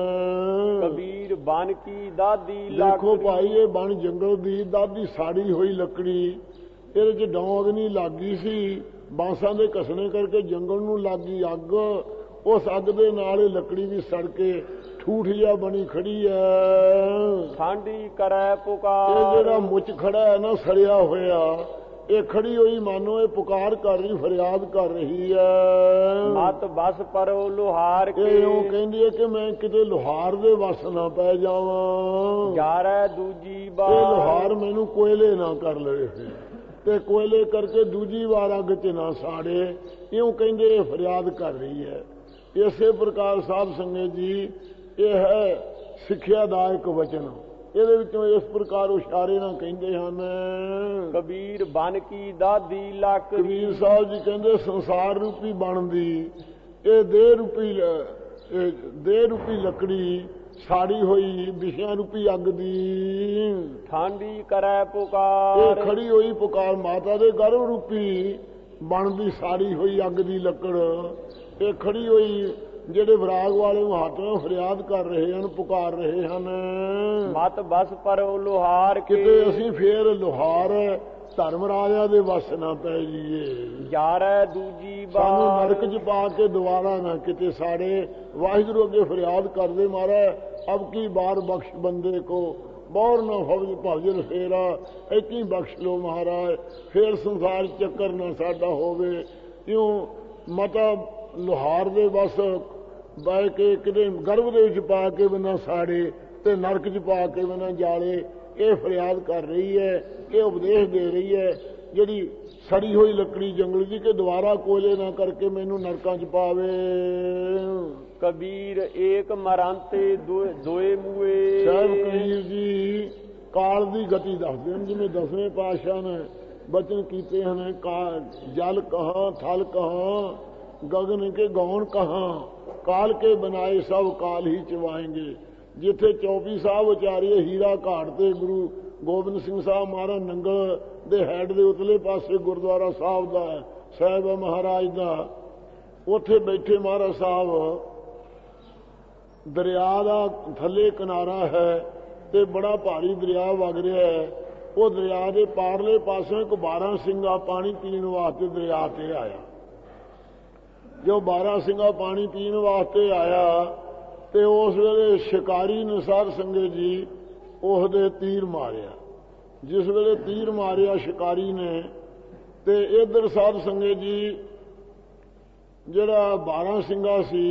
ਕਬੀਰ ਬਨ ਕੀ ਦਾਦੀ ਲਾਕਰੀ। ਦੇਖੋ ਭਾਈ, ਇਹ ਬਣ ਜੰਗਲ ਦੀ ਦਾਦੀ ਸਾੜੀ ਹੋਈ ਲੱਕੜੀ, ਇਹਦੇ 'ਚ ਡੌਂਗ ਨਹੀਂ ਲੱਗੀ ਸੀ, ਬਾਂਸਾਂ ਦੇ ਘਸਣੇ ਕਰਕੇ ਜੰਗਲ ਨੂੰ ਲੱਗੀ ਅੱਗ, ਉਸ ਅੱਗ ਦੇ ਨਾਲ ਇਹ ਲੱਕੜੀ ਵੀ ਸੜ ਕੇ ਠੂਠ ਜਿਹਾ ਬਣੀ ਖੜੀ ਹੈ। ਠਾਂਡੀ ਕਰੈ ਪੁਕਾਰ। ਇਹ ਜਿਹੜਾ ਮੁੱਚ ਖੜਾ ਹੈ ਨਾ ਸੜਿਆ ਹੋਇਆ, ਇਹ ਖੜੀ ਹੋਈ ਮਾਨੋ ਇਹ ਪੁਕਾਰ ਕਰ ਰਹੀ, ਫਰਿਆਦ ਕਰ ਰਹੀ ਹੈ। ਮਤ ਬਸ ਪਰੋ ਲੋਹਾਰ ਕੇ। ਇਹ ਉਹ ਕਹਿੰਦੀ ਹੈ ਕਿ ਮੈਂ ਕਿਤੇ ਲੋਹਾਰ ਦੇ ਵਸ ਨਾ ਪੈ ਜਾਵਾਂ, ਯਾਰੈ ਦੂਜੀ ਇਹ ਬਾਰ। ਲੋਹਾਰ ਮੈਨੂੰ ਕੋਇਲੇ ਨਾ ਕਰ ਲਵੇ ਤੇ ਕੋਇਲੇ ਕਰਕੇ ਦੂਜੀ ਵਾਰ ਅੱਗ 'ਚ ਨਾ ਸਾੜੇ, ਇਉਂ ਕਹਿੰਦੇ ਇਹ ਫਰਿਆਦ ਕਰ ਰਹੀ ਹੈ। ਇਸੇ ਪ੍ਰਕਾਰ ਸਾਧ ਸੰਗਤ ਜੀ, ਇਹ ਹੈ ਸਿੱਖਿਆ ਦਾ ਇੱਕ ਵਚਨ, ਇਹਦੇ ਵਿੱਚੋਂ ਇਸ ਪ੍ਰਕਾਰ ਇਸ਼ਾਰੇ ਨਾਲ ਕਹਿੰਦੇ ਹਨ, ਕਬੀਰ ਬਨ ਕੀ ਦਾਦੀ ਲਾਕਰੀ। ਕਬੀਰ ਸਾਹਿਬ ਜੀ ਕਹਿੰਦੇ ਸੰਸਾਰ ਰੂਪੀ ਬਣਦੀ ਇਹ ਦੇਹ ਰੂਪੀ ਲੱਕੜੀ ਸਾੜੀ ਹੋਈ ਵਿਸ਼ਿਆਂ ਰੂਪੀ ਅੱਗ ਦੀ, ਠਾਂਡੀ ਕਰੈ ਪੁਕਾਰ। ਇਹ ਖੜੀ ਹੋਈ ਪੁਕਾਰ ਮਾਤਾ ਦੇ ਗਰਭ ਰੂਪੀ ਬਣਦੀ ਸਾੜੀ ਹੋਈ ਅੱਗ ਦੀ ਲੱਕੜ, ਇਹ ਖੜੀ ਹੋਈ ਜਿਹੜੇ ਵਿਰਾਗ ਵਾਲੇ ਮਹਾਤਮਾ ਫਰਿਆਦ ਕਰ ਰਹੇ ਹਨ, ਪੁਕਾਰ ਰਹੇ ਹਨ। ਮਤ ਬਸ ਪਰੋ ਲੋਹਾਰ ਕੇ। ਕਿਤੇ ਅਸੀਂ ਫੇਰ ਲੋਹਾਰ ਧਰਮ ਰਾਜਾ ਦੇ ਵਸ ਨਾ ਪੈ ਜਾਈਏ, ਯਾਰੈ ਦੂਜੀ ਸਾਨੂੰ ਬਾਰ। ਨਰਕ 'ਚ ਪਾ ਕੇ ਦੁਬਾਰਾ ਨਾ ਕਿਤੇ ਸਾਡੇ। ਵਾਹਿਗੁਰੂ ਅੱਗੇ ਫਰਿਆਦ ਕਰਦੇ, ਮਹਾਰਾਜ ਅਬ ਕੀ ਬਾਰ ਬਖਸ਼ ਬੰਦੇ ਕੋ, ਬੌਰ ਨਾ ਭਵਜਨ ਫੇਰਾ, ਇੱਥੇ ਬਖਸ਼ ਲੋ ਮਹਾਰਾਜ, ਫੇਰ ਸੰਸਾਰ ਚੱਕਰ ਨਾ ਸਾਡਾ ਹੋਵੇ। ਇਉਂ ਮਤਾ ਲੋਹਾਰ ਦੇ ਬਸ ਬਹਿ ਕੇ ਕਿਤੇ ਗਰਭ ਦੇ ਵਿੱਚ ਪਾ ਕੇ ਬਿਨਾਂ ਸਾੜੇ ਤੇ ਨਰਕ 'ਚ ਪਾ ਕੇ ਬਿਨਾਂ ਜਾਲੇ, ਇਹ ਫਰਿਆਦ ਕਰ ਰਹੀ ਹੈ, ਇਹ ਉਪਦੇਸ਼ ਦੇ ਰਹੀ ਹੈ ਜਿਹੜੀ ਸੜੀ ਹੋਈ ਲੱਕੜੀ ਜੰਗਲ ਦੀ, ਕਿ ਦੁਬਾਰਾ ਕੋਲੇ ਨਾ ਕਰਕੇ ਮੈਨੂੰ ਨਰਕਾਂ 'ਚ ਪਾਵੇ। ਕਬੀਰ ਏਕ ਮਰਾਂਤੇ ਦੋਏ ਮੂਏ। ਸਾਹਿਬ ਕਬੀਰ ਜੀ ਕਾਲ ਦੀ ਗਤੀ ਦੱਸਦੇ ਹਨ, ਜਿਵੇਂ 10ਵੇਂ ਪਾਤਸ਼ਾਹ ਨੇ ਬਚਨ ਕੀਤੇ ਹਨ, ਜਲ ਕਹਾਂ ਥਲ ਕਹਾਂ ਗगन के गौण कहाँ, काल के बनाए सब काल ही चवाएंगे। जिथे चौबी साहब उचारिए हीरा घाट ते गुरु गोबिंद सिंह साहब महाराज नंगल दे हैड दे उतले पासे गुरुद्वारा साहब दा साहब महाराज दा, उथे बैठे महाराज साहब दरिया दा थले किनारा है ते बड़ा भारी दरिया वग रहा है। वो दरिया के पारले पासों एक 12 ਸਿੰਘਾ पानी पीने वास्ते दरिया ते आया। जो 12 ਸਿੰਘਾ पानी पीने वास्ते आया तो उस वेले शिकारी निसार संगत जी उसदे तीर मारिया। जिस वेले तीर मारिया शिकारी ने ते इधर साध संगत जी जिहड़ा 12 ਸਿੰਘਾ सी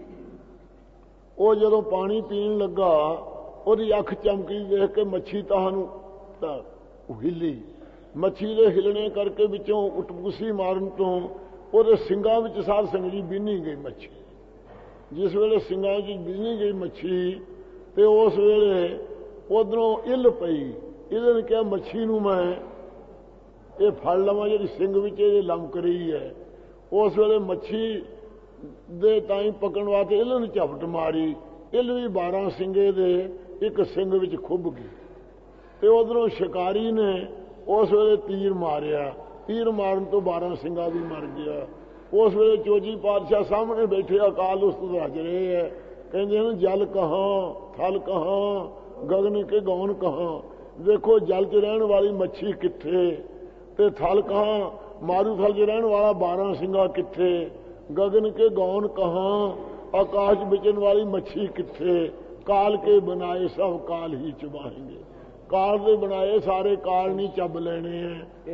वो जदों पानी पीन लगा ਉਹਦੀ ਅੱਖ ਚਮਕੀ देख के मच्छी ताहनू हिली, मच्छी ਦੇ ਹਿਲਣੇ ਕਰਕੇ ਵਿੱਚੋਂ ਉਟਪੂਸੀ ਮਾਰਨ ਤੋਂ ਉਹਦੇ ਸਿੰਘਾਂ ਵਿੱਚ ਸਾਧ ਸੰਗਤ ਜੀ ਬਿੰਨੀ ਗਈ ਮੱਛੀ। ਜਿਸ ਵੇਲੇ ਸਿੰਘਾਂ 'ਚ ਬਿੰਨੀ ਗਈ ਮੱਛੀ ਤੇ ਉਸ ਵੇਲੇ ਉਧਰੋਂ ਇੱਲ ਪਈ। ਇਹਦੇ ਨੇ ਕਿਹਾ ਮੱਛੀ ਨੂੰ ਮੈਂ ਇਹ ਫੜ ਲਵਾਂ ਜਿਹੜੀ ਸਿੰਘ ਵਿੱਚ ਇਹਦੇ ਲਮਕ ਰਹੀ ਹੈ। ਉਸ ਵੇਲੇ ਮੱਛੀ ਦੇ ਤਾਈਂ ਪਕਣ ਵਾਸਤੇ ਇੱਲ ਨੂੰ ਝਪਟ ਮਾਰੀ। ਇੱਲ ਵੀ 12 ਸਿੰਗੇ ਦੇ ਇੱਕ ਸਿੰਘ ਵਿੱਚ ਖੁੱਭ ਗਈ ਤੇ ਉਧਰੋਂ ਸ਼ਿਕਾਰੀ ਨੇ ਉਸ ਵੇਲੇ ਤੀਰ ਮਾਰਿਆ। ਤੀਰ ਮਾਰਨ ਤੋਂ 12 ਸਿੰਘਾਂ ਵੀ ਮਰ ਗਿਆ। ਉਸ ਵੇਲੇ ਚੋਜੀ ਪਾਤਸ਼ਾਹ ਸਾਹਮਣੇ ਬੈਠੇ ਅਕਾਲ ਉਸਤਤ ਰਚ ਰਹੇ ਹੈ। ਕਹਿੰਦੇ ਹਨ ਜਲ ਕਹਾਂ, ਥਲ ਕਹਾਂ, ਗਗਨ ਕੇ ਗੌਨ ਕਹਾਂ। ਵੇਖੋ ਜਲ 'ਚ ਰਹਿਣ ਵਾਲੀ ਮੱਛੀ ਕਿੱਥੇ ਤੇ ਥਲ ਕਹਾਂ ਮਾਰੂ ਥਲ 'ਚ ਰਹਿਣ ਵਾਲਾ 12 ਸਿੰਘਾਂ ਕਿੱਥੇ। ਗਗਨ ਕੇ ਗੌਨ ਕਹਾਂ ਆਕਾਸ਼ ਵਿਚਨ ਵਾਲੀ ਮੱਛੀ ਕਿੱਥੇ। ਕਾਲ ਕੇ ਬਣਾਏ ਸਭ ਕਾਲ ਹੀ ਚਬਾਏਂਗੇ। ਕਾਲ ਦੇ ਬਣਾਏ ਸਾਰੇ ਕਾਲ ਨਹੀਂ ਚੱਬ ਲੈਣੇ ਹੈ।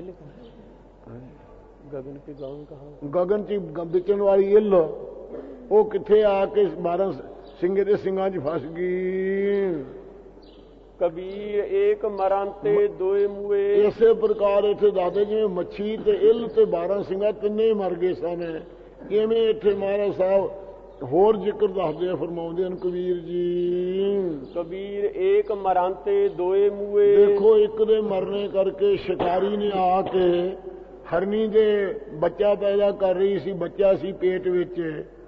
ਗਗਨ ਕੇ ਗੌਨ ਕਹਾਂ, ਗਗਨ 'ਚ ਵਿਚਨ ਵਾਲੀ ਇੱਲ ਉਹ ਕਿੱਥੇ ਆ ਕੇ 12 ਸਿੰਘੇ ਦੇ ਸਿੰਘਾਂ 'ਚ ਫਸ ਗਈ। ਕਬੀਰ ਏਕ ਮਰੰਤੇ ਦੋਏ ਮੂਏ। ਇਸੇ ਪ੍ਰਕਾਰ ਇੱਥੇ ਦੱਸਦੇ ਜਿਵੇਂ ਮੱਛੀ ਤੇ ਇੱਲ ਤੇ 12 ਸਿੰਘਾਂ ਤਿੰਨੇ ਮਰ ਗਏ ਸਨ। ਕਿਵੇਂ ਇੱਥੇ ਮਹਾਰਾਜ ਸਾਹਿਬ ਹੋਰ ਜ਼ਿਕਰ ਦੱਸਦੇ ਫਰਮਾਉਂਦੇ ਹਨ ਕਬੀਰ ਜੀ। ਕਬੀਰ ਏਕ ਮਰੰਤੇ ਦੋਏ ਮੂਏ। ਦੇਖੋ ਇੱਕ ਦੇ ਮਰਨੇ ਕਰਕੇ ਸ਼ਿਕਾਰੀ ਨੇ ਆ ਕੇ ਹਰਨੀ ਦੇ ਬੱਚਾ ਪੈਦਾ ਕਰ ਰਹੀ ਸੀ, ਬੱਚਾ ਸੀ ਪੇਟ ਵਿੱਚ।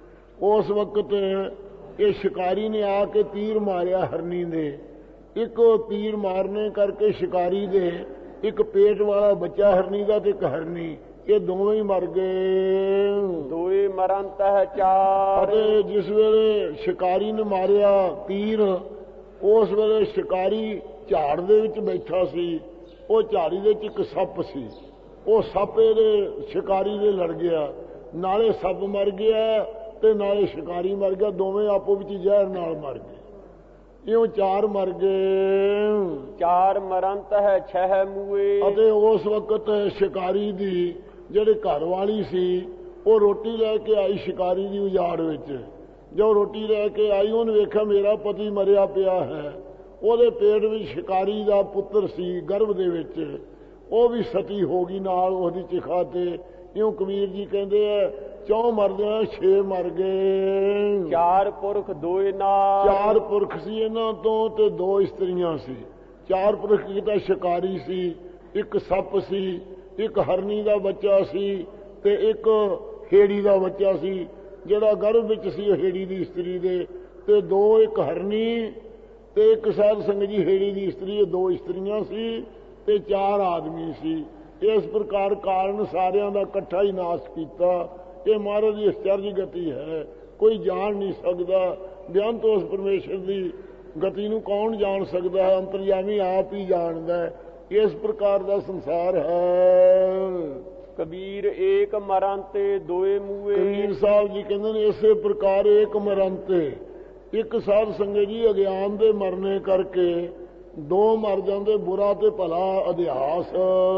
ਉਸ ਵਕਤ ਇਹ ਸ਼ਿਕਾਰੀ ਨੇ ਆ ਕੇ ਤੀਰ ਮਾਰਿਆ ਹਰਨੀ ਦੇ। ਇੱਕ ਤੀਰ ਮਾਰਨੇ ਕਰਕੇ ਸ਼ਿਕਾਰੀ ਦੇ ਇੱਕ ਪੇਟ ਵਾਲਾ ਬੱਚਾ ਹਰਨੀ ਦਾ ਤੇ ਇੱਕ ਹਰਨੀ, ਇਹ ਦੋਵੇਂ ਹੀ ਮਰ ਗਏ। ਦੋਏ ਮਰੰਤ ਹੈ ਚਾਰ। ਅਤੇ ਜਿਸ ਵੇਲੇ ਸ਼ਿਕਾਰੀ ਨੇ ਮਾਰਿਆ ਤੀਰ, ਉਸ ਵੇਲੇ ਸ਼ਿਕਾਰੀ ਝਾੜ ਦੇ ਵਿੱਚ ਬੈਠਾ ਸੀ। ਉਹ ਝਾੜੀ ਦੇ ਵਿੱਚ ਇੱਕ ਸੱਪ ਸੀ। ਉਹ ਸੱਪ ਇਹਦੇ ਸ਼ਿਕਾਰੀ ਦੇ ਲੜ ਗਿਆ। ਨਾਲੇ ਸੱਪ ਮਰ ਗਿਆ ਤੇ ਨਾਲੇ ਸ਼ਿਕਾਰੀ ਮਰ ਗਿਆ। ਦੋਵੇਂ ਆਪੋ ਵਿੱਚ ਜ਼ਹਿਰ ਨਾਲ ਮਰ ਗਏ। ਇਉਂ 4 ਮਰ ਗਏ। ਚਾਰ ਮਰੰਤ ਹੈ 6 ਮੂਏ। ਅਤੇ ਉਸ ਵਕਤ ਸ਼ਿਕਾਰੀ ਦੀ ਜਿਹੜੇ ਘਰ ਵਾਲੀ ਸੀ ਉਹ ਰੋਟੀ ਲੈ ਕੇ ਆਈ ਸ਼ਿਕਾਰੀ ਦੀ ਉਜਾੜ ਵਿੱਚ। ਜੋ ਰੋਟੀ ਲੈ ਕੇ ਆਈ ਉਹਨੇ ਵੇਖਿਆ ਮੇਰਾ ਪਤੀ ਮਰਿਆ ਪਿਆ ਹੈ। ਉਹਦੇ ਪੇਟ ਵਿੱਚ ਸ਼ਿਕਾਰੀ ਦਾ ਪੁੱਤਰ ਸੀ ਗਰਭ ਦੇ ਵਿੱਚ। ਉਹ ਵੀ ਸਤੀ ਹੋ ਗਈ ਨਾਲ ਉਹਦੀ ਚਿਖਾ ਤੇ। ਇਉਂ ਕਬੀਰ ਜੀ ਕਹਿੰਦੇ ਆ 4 ਮਰਦਿਆਂ 6 ਮਰ ਗਏ। 4 ਪੁਰਖ ਦੋਏ ਨਾਲ। 4 ਪੁਰਖ ਸੀ ਇਹਨਾਂ ਤੋਂ ਤੇ 2 ਇਸਤਰੀਆਂ ਸੀ। 4 ਪੁਰਖ ਕੀਤਾ ਸ਼ਿਕਾਰੀ ਸੀ, ਇੱਕ ਸੱਪ ਸੀ, ਇੱਕ ਹਰਨੀ ਦਾ ਬੱਚਾ ਸੀ ਤੇ ਇੱਕ ਹੇੜੀ ਦਾ ਬੱਚਾ ਸੀ। ਜਿਹੜਾ ਗਰਭ ਵਿੱਚ ਸੀ ਉਹ ਹੇੜੀ ਦੀ ਇਸਤਰੀ ਦੇ, ਤੇ 2 ਇੱਕ ਹਰਨੀ ਤੇ ਇੱਕ ਸਾਧ ਸੰਗਤ ਜੀ ਹੇੜੀ ਦੀ ਇਸਤਰੀ। 2 ਇਸਤਰੀਆਂ ਸੀ ਤੇ 4 ਆਦਮੀ ਸੀ। ਇਸ ਪ੍ਰਕਾਰ ਕਾਰਨ ਸਾਰਿਆਂ ਦਾ ਇਕੱਠਾ ਹੀ ਨਾਸ਼ ਕੀਤਾ। ਇਹ ਮਹਾਰਾਜ ਦੀ ਅਚਰਜ ਗਤੀ ਹੈ, ਕੋਈ ਜਾਣ ਨਹੀਂ ਸਕਦਾ। ਬੇਅੰਤ ਉਸ ਪਰਮੇਸ਼ਰ ਦੀ ਗਤੀ ਨੂੰ ਕੌਣ ਜਾਣ ਸਕਦਾ ਹੈ? ਅੰਤਰਜਾਮੀ ਆਪ ਹੀ ਜਾਣਦਾ ਹੈ। ਇਸ ਪ੍ਰਕਾਰ ਦਾ ਸੰਸਾਰ ਹੈ। ਕਬੀਰ ਏਕ ਮਰੰਤੇ ਦੋਏ ਮੂਏ। ਕਬੀਰ ਸਾਹਿਬ ਜੀ ਕਹਿੰਦੇ ਨੇ ਇਸੇ ਪ੍ਰਕਾਰ ਏਕ ਮਰੰਤੇ, ਇੱਕ ਸਾਧ ਸੰਗਤ ਜੀ ਅਗਿਆਨ ਦੇ ਮਰਨੇ ਕਰਕੇ 2 ਮਰ ਜਾਂਦੇ, ਬੁਰਾ ਤੇ ਭਲਾ ਅਧਿਆਸ।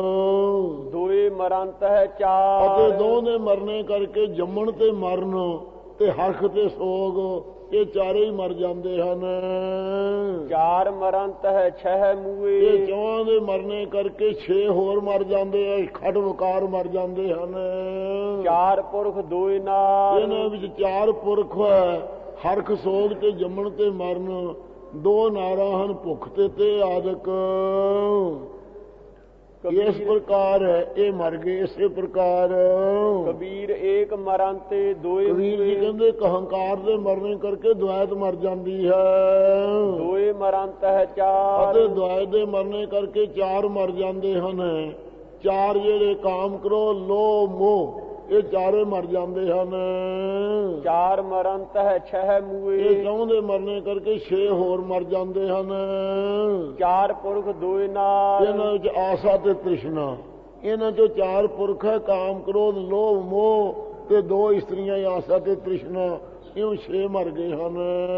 ਦੋਏ ਮਰੰਤ ਹੈ 4। ਅਤੇ 2 ਦੇ ਮਰਨੇ ਕਰਕੇ ਜੰਮਣ ਤੇ ਮਰਨ ਤੇ ਹਰਖ ਤੇ ਸੋਗ, ਇਹ 4 ਹੀ ਮਰ ਜਾਂਦੇ ਹਨ। 4 ਮਰੰਤ ਹੈ 6 ਮੂਏ। ਇਹ 4 ਦੇ ਮਰਨੇ ਕਰਕੇ 6 ਹੋਰ ਮਰ ਜਾਂਦੇ ਆ, ਖੜ ਵਕਾਰ ਮਰ ਜਾਂਦੇ ਹਨ। 4 ਪੁਰਖ ਦੋਏ ਨਾਲ। ਇਹਨਾਂ ਵਿੱਚ 4 ਪੁਰਖ ਹੈ, ਹਰਖ ਸੋਗ ਤੇ ਜੰਮਣ ਤੇ ਮਰਨ। 2 ਨਾਰਾਂ ਹਨ, ਭੁੱਖ ਤੇ ਆਦਿਕ। ਇਸ ਪ੍ਰਕਾਰ ਇਹ ਮਰ ਗਏ। ਇਸੇ ਪ੍ਰਕਾਰ ਕਬੀਰ ਏਕ ਮਰੰਤੇ ਦੋਏ ਕਬੀਰ ਜੀ ਮੂਏ। ਕਹਿੰਦੇ ਹੰਕਾਰ ਦੇ ਮਰਨੇ ਕਰਕੇ ਦੁਆਇਤ ਮਰ ਜਾਂਦੀ ਹੈ। ਦੋਏ ਮਰੰਤ ਹੈ 4। ਅਤੇ ਦੁਆਇਤ ਦੇ ਮਰਨੇ ਕਰਕੇ 4 ਮਰ ਜਾਂਦੇ ਹਨ। 4 ਜਿਹੜੇ ਕਾਮ ਕ੍ਰੋਧ ਲੋਭ ਮੋਹ, ਇਹ 4 ਮਰ ਜਾਂਦੇ ਹਨ। 4 ਮਰੰਤ ਹੈ 6 ਮੂਏ। ਇਹ 4 ਦੇ ਮਰਨੇ ਕਰਕੇ 6 ਹੋਰ ਮਰ ਜਾਂਦੇ ਹਨ। 4 ਪੁਰਖ ਦੋਏ ਨਾਲ। ਇਹਨਾਂ ਵਿੱਚ ਆਸਾ ਤੇ ਤ੍ਰਿਸ਼ਨਾ, ਇਹਨਾਂ ਚੋਂ 4 ਪੁਰਖ ਹੈ, ਕਾਮ ਕ੍ਰੋਧ ਲੋਭ ਮੋਹ ਤੇ 2 ਇਸਤਰੀਆਂ ਆਸਾ ਤੇ ਤ੍ਰਿਸ਼ਨਾ। ਇਉਂ 6 ਮਰ ਗਏ ਹਨ।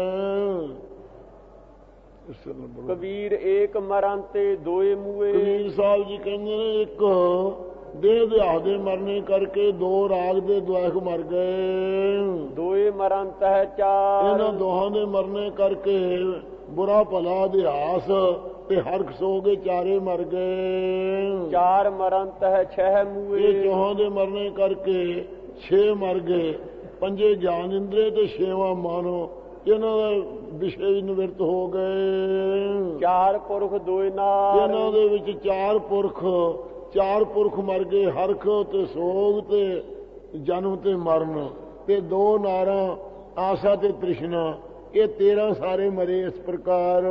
ਕਬੀਰ ਏਕ ਮਰੰਤੇ ਦੋਏ ਮੂਏ। ਕਬੀਰ ਸਾਹਿਬ ਜੀ ਕਹਿੰਦੇ ਨੇ ਇੱਕ ਦੇਹ ਦਿਹਾੜ ਦੇ ਮਰਨੇ ਕਰਕੇ 2 ਰਾਗ ਦੇ ਦੁਆਖ ਮਰ ਗਏ। ਦੋਏ ਮਰੰਤ ਹੈ 4। ਇਹਨਾਂ ਦੋਹਾਂ ਦੇ ਮਰਨੇ ਕਰਕੇ ਬੁਰਾ ਭਲਾ ਅਧਿਆਸ ਤੇ ਹਰਖ ਸੋਗੇ 4 ਮਰ ਗਏ। 4 ਮਰੰਤ ਹੈ 6 ਮੂਏ। ਇਹ 4 ਦੇ ਮਰਨੇ ਕਰਕੇ 6 ਮਰ ਗਏ। 5 ਗਿਆਨ ਇੰਦਰੀ ਤੇ 6ਵਾਂ ਮਾਨੋ, ਇਹਨਾਂ ਦਾ ਵਿਸ਼ੇ ਨਿਵਰਤ ਹੋ ਗਏ। 4 ਪੁਰਖ ਦੋਏ ਨਾਲ। ਇਹਨਾਂ ਦੇ ਵਿੱਚ 4 ਪੁਰਖ ਮਰ ਗਏ, ਹਰਖ ਤੇ ਸੋਗ ਤੇ ਜਨਮ ਤੇ ਮਰਨ, ਤੇ 2 ਨਾਰਾਂ ਆਸਾ ਤੇ ਤ੍ਰਿਸ਼ਨਾ, ਇਹ 13 ਸਾਰੇ ਮਰੇ ਇਸ ਪ੍ਰਕਾਰ।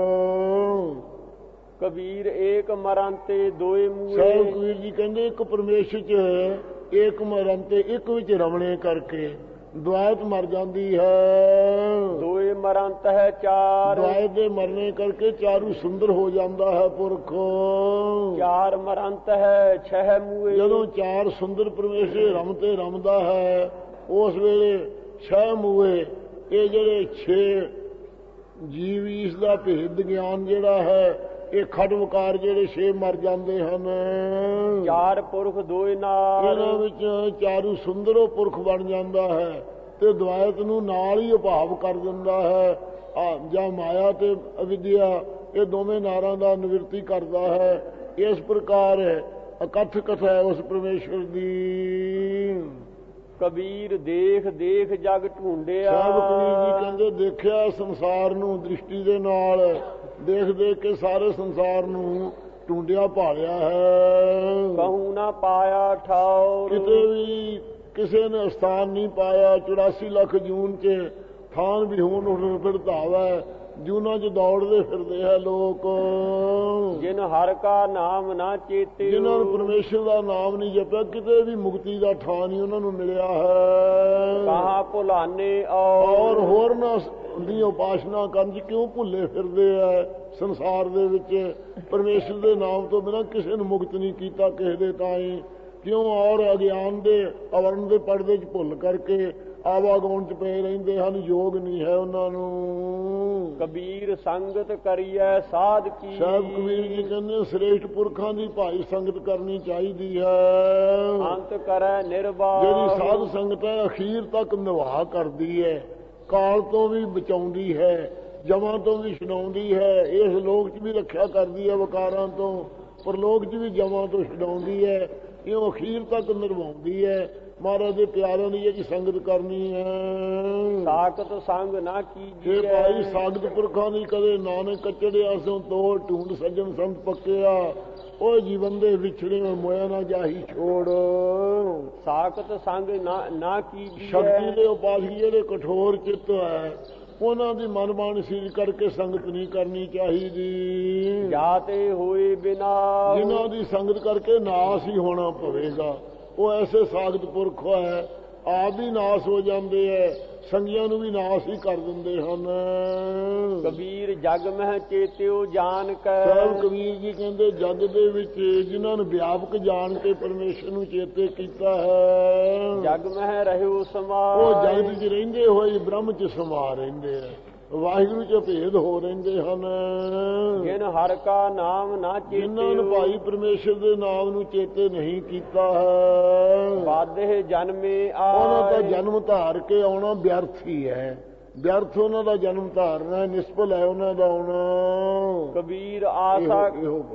ਕਬੀਰ ਏਕ ਮਰਨ ਤੇ ਦੋਏ ਮੂਏ। ਸਾਹਿਬ ਕਬੀਰ ਜੀ ਕਹਿੰਦੇ ਇੱਕ ਪਰਮੇਸ਼ਰ ਚ ਏਕ ਮਰਨ ਤੇ ਇੱਕ ਵਿੱਚ ਰਮਣੇ ਕਰਕੇ ਦੁਆਇਤ ਮਰ ਜਾਂਦੀ ਹੈ। ਦੋਏ ਮਰੰਤ ਹੈ ਚਾਰ। ਦੁਆਇਤ ਦੇ ਮਰਨੇ ਕਰਕੇ ਚਾਰੂ ਸੁੰਦਰ ਹੋ ਜਾਂਦਾ ਹੈ ਪੁਰਖ। ਚਾਰ ਮਰੰਤ ਹੈ ਛਹ ਮੂਏ। ਜਦੋਂ 4 ਸੁੰਦਰ ਪਰਮੇਸ਼ਰ ਰਮ ਤੇ ਰਮਦਾ ਹੈ ਉਸ ਵੇਲੇ 6 ਮੂਏ। ਇਹ ਜਿਹੜੇ 6 ਜੀਵ ਇਸ ਦਾ ਭੇਦ ਗਿਆਨ ਜਿਹੜਾ ਹੈ, ਇਹ ਖੜ ਵਿਕਾਰ ਜਿਹੜੇ 6 ਮਰ ਜਾਂਦੇ ਹਨ। ਚਾਰ ਪੁਰਖ ਦੋਏ ਨਾਰ। ਇਹਨਾਂ ਵਿੱਚ ਚਾਰੂ ਸੁੰਦਰੋ ਪੁਰਖ ਬਣ ਜਾਂਦਾ ਹੈ ਤੇ ਦੁਆਇਤ ਨੂੰ ਨਾਲ ਹੀ ਉਭਾਵ ਕਰ ਦਿੰਦਾ ਹੈ। ਜਾਂ ਮਾਇਆ ਤੇ ਅਵਿਦਿਆ ਇਹ ਦੋਵੇਂ ਨਾਰਾਂ ਦਾ ਨਿਵਰਤੀ ਕਰਦਾ ਹੈ। ਇਸ ਪ੍ਰਕਾਰ ਅਕਥ ਕਥਾ ਉਸ ਪਰਮੇਸ਼ਰ ਦੀ। ਕਬੀਰ ਦੇਖ ਦੇਖ ਜਗ ਢੂੰਡਿਆ। ਸਾਹਿਬ ਕਬੀਰ ਜੀ ਕਹਿੰਦੇ ਦੇਖਿਆ ਸੰਸਾਰ ਨੂੰ ਦ੍ਰਿਸ਼ਟੀ ਦੇ ਨਾਲ, ਦੇਖ ਦੇਖ ਕੇ ਸਾਰੇ ਸੰਸਾਰ ਨੂੰ ਢੂੰਡਿਆ ਭਾਲਿਆ ਹੈ। ਕਹੂੰ ਨਾ ਪਾਇਆ ਠਾਉਰ। ਕਿਤੇ ਵੀ ਕਿਸੇ ਨੇ ਸਥਾਨ ਨਹੀਂ ਪਾਇਆ। 84 ਲੱਖ ਜੂਨ ਚ ਥਾਨ ਵੀ ਹੁਣ ਫਿਰਤਾਵਾ ਜੂਨਾਂ ਚ ਦੌੜਦੇ ਫਿਰਦੇ ਹੈ ਲੋਕ। ਜਿਨ ਹਰ ਕਾ ਨਾਮ ਨਾ ਚੇਤੇ। ਜਿਨ੍ਹਾਂ ਨੂੰ ਪਰਮੇਸ਼ਰ ਦਾ ਨਾਮ ਨਹੀਂ ਜਪਿਆ ਕਿਤੇ ਵੀ ਮੁਕਤੀ ਦਾ ਥਾਂ ਨਹੀਂ ਉਹਨਾਂ ਨੂੰ ਮਿਲਿਆ ਹੈ। ਕਹਾ ਭੁਲਾਨੇ ਔਰ ਹੋਰ ਨਾ ਦੀ ਉਪਾਸਨਾ ਕਰਨ ਚ ਕਿਉਂ ਭੁੱਲੇ ਫਿਰਦੇ ਆ ਸੰਸਾਰ ਦੇ ਵਿੱਚ। ਪਰਮੇਸ਼ਰ ਦੇ ਨਾਮ ਤੋਂ ਬਿਨਾਂ ਕਿਸੇ ਨੂੰ ਮੁਕਤ ਨਹੀਂ ਕੀਤਾ ਕਿਸੇ ਦੇ ਤਾਈਂ। ਕਿਉਂ? ਔਰ ਅਗਿਆਨ ਦੇ ਅਵਰਨ ਦੇ ਪਰਦੇ ਚ ਭੁੱਲ ਕਰਕੇ ਆਵਾਗਾਉਣ ਚ ਪਏ ਰਹਿੰਦੇ ਹਨ। ਯੋਗ ਨਹੀਂ ਹੈ ਉਹਨਾਂ ਨੂੰ। ਕਬੀਰ ਸੰਗਤ ਕਰੀਐ ਸਾਧ ਕੀ। ਸਾਹਿਬ ਕਬੀਰ ਜੀ ਕਹਿੰਦੇ ਸ੍ਰੇਸ਼ਟ ਪੁਰਖਾਂ ਦੀ ਭਾਈ ਸੰਗਤ ਕਰਨੀ ਚਾਹੀਦੀ ਹੈ। ਅੰਤ ਕਰੈ ਨਿਰਵਾਹ। ਜਿਹੜੀ ਸਾਧ ਸੰਗਤ ਹੈ ਅਖੀਰ ਤੱਕ ਨਿਵਾਹ ਕਰਦੀ ਹੈ, ਕਾਲ ਤੋਂ ਵੀ ਬਚਾਉਂਦੀ ਹੈ, ਜਮਾਂ ਤੋਂ ਵੀ ਛਡਾਉਂਦੀ ਹੈ। ਇਸ ਲੋਕ 'ਚ ਵੀ ਰੱਖਿਆ ਕਰਦੀ ਹੈ ਵਿਕਾਰਾਂ ਤੋਂ, ਪਰਲੋਕ 'ਚ ਵੀ ਜਮਾਂ ਤੋਂ ਛਡਾਉਂਦੀ ਹੈ। ਇਹ ਅਖੀਰ ਤੱਕ ਨਿਰਵਾਉਂਦੀ ਹੈ। ਮਹਾਰਾਜ ਦੇ ਪਿਆਰਿਆਂ ਦੀ ਜਿਹੜੀ ਸੰਗਤ ਕਰਨੀ ਹੈ। ਸਾਖਤ ਸੰਗ ਨਾ ਕੀਜੀਐ। ਜੇ ਭਾਈ ਸਾਖਤ ਪੁਰਖਾਂ ਦੀ ਕਦੇ ਨਾਨਕ ਕਚੜਿਆ ਸੋ ਤੋੜ ਢੂੰਡ ਸੱਜਣ ਸੰਤ ਪੱਕਿਆ। ਉਹ ਜੀਵਨ ਦੇ ਵਿਛੜੇ ਮੋਇਆ ਨਾ ਜਾਹੀ ਛੋੜ। ਸਾਖਤ ਸੰਗ ਨਾ ਕੀਜੀਐ। ਸ਼ਕਤੀ ਦੇ ਉਪਾਸਕ ਜਿਹੜੇ ਕਠੋਰ ਚਿੱਤ ਹੈ ਉਹਨਾਂ ਦੀ ਮਨਮਾਨ ਸਿਰ ਕਰਕੇ ਸੰਗਤ ਨਹੀਂ ਕਰਨੀ ਚਾਹੀਦੀ। ਜਾਤੇ ਹੋਏ ਬਿਨਾ। ਜਿਨ੍ਹਾਂ ਦੀ ਸੰਗਤ ਕਰਕੇ ਨਾਸ ਹੀ ਹੋਣਾ ਪਵੇਗਾ ਉਹ ਐਸੇ ਸਾਖਤ ਪੁਰਖ ਹੈ ਆਪ ਵੀ ਨਾਸ ਹੋ ਜਾਂਦੇ ਹੈ, ਸੰਗੀਆਂ ਨੂੰ ਵੀ ਨਾਸ ਹੀ ਕਰ ਦਿੰਦੇ ਹਨ। ਕਬੀਰ ਜਗ ਮਹਿ ਚੇਤਿਓ ਜਾਣ ਕੈ। ਸਾਹਿਬ ਕਬੀਰ ਜੀ ਕਹਿੰਦੇ ਜਗ ਦੇ ਵਿੱਚ ਜਿਨ੍ਹਾਂ ਨੂੰ ਵਿਆਪਕ ਜਾਣ ਕੇ ਪਰਮੇਸ਼ਰ ਨੂੰ ਚੇਤੇ ਕੀਤਾ ਹੈ, ਜਗ ਮਹਿ ਰਹਿਓ ਸਮਾ। ਉਹ ਜਗਤ 'ਚ ਰਹਿੰਦੇ ਹੋਏ ਬ੍ਰਹਮ 'ਚ ਸਮਾ ਰਹਿੰਦੇ ਆ, ਵਾਹਿਗੁਰੂ 'ਚ ਭੇਦ ਹੋ ਰਹਿੰਦੇ ਹਨ। ਜਿਨ ਹਰ ਕਾ ਨਾਮ ਨਾ ਚੇਤੇ। ਜਿਨ੍ਹਾਂ ਨੂੰ ਭਾਈ ਪਰਮੇਸ਼ਰ ਦੇ ਨਾਮ ਨੂੰ ਚੇਤੇ ਨਹੀਂ ਕੀਤਾ ਹੈ, ਬਾਧੇ ਜਨਮੇ ਆਏ। ਉਹਨਾਂ ਦਾ ਜਨਮ ਧਾਰ ਕੇ ਆਉਣਾ ਵਿਅਰਥ ਹੀ ਹੈ। ਵਿਅਰਥ ਉਹਨਾਂ ਦਾ ਜਨਮ ਧਾਰਨਾ, ਨਿਸਫਲ ਹੈ ਉਹਨਾਂ ਦਾ ਆਉਣਾ। ਕਬੀਰ ਆਸਾ। ਇਹੋ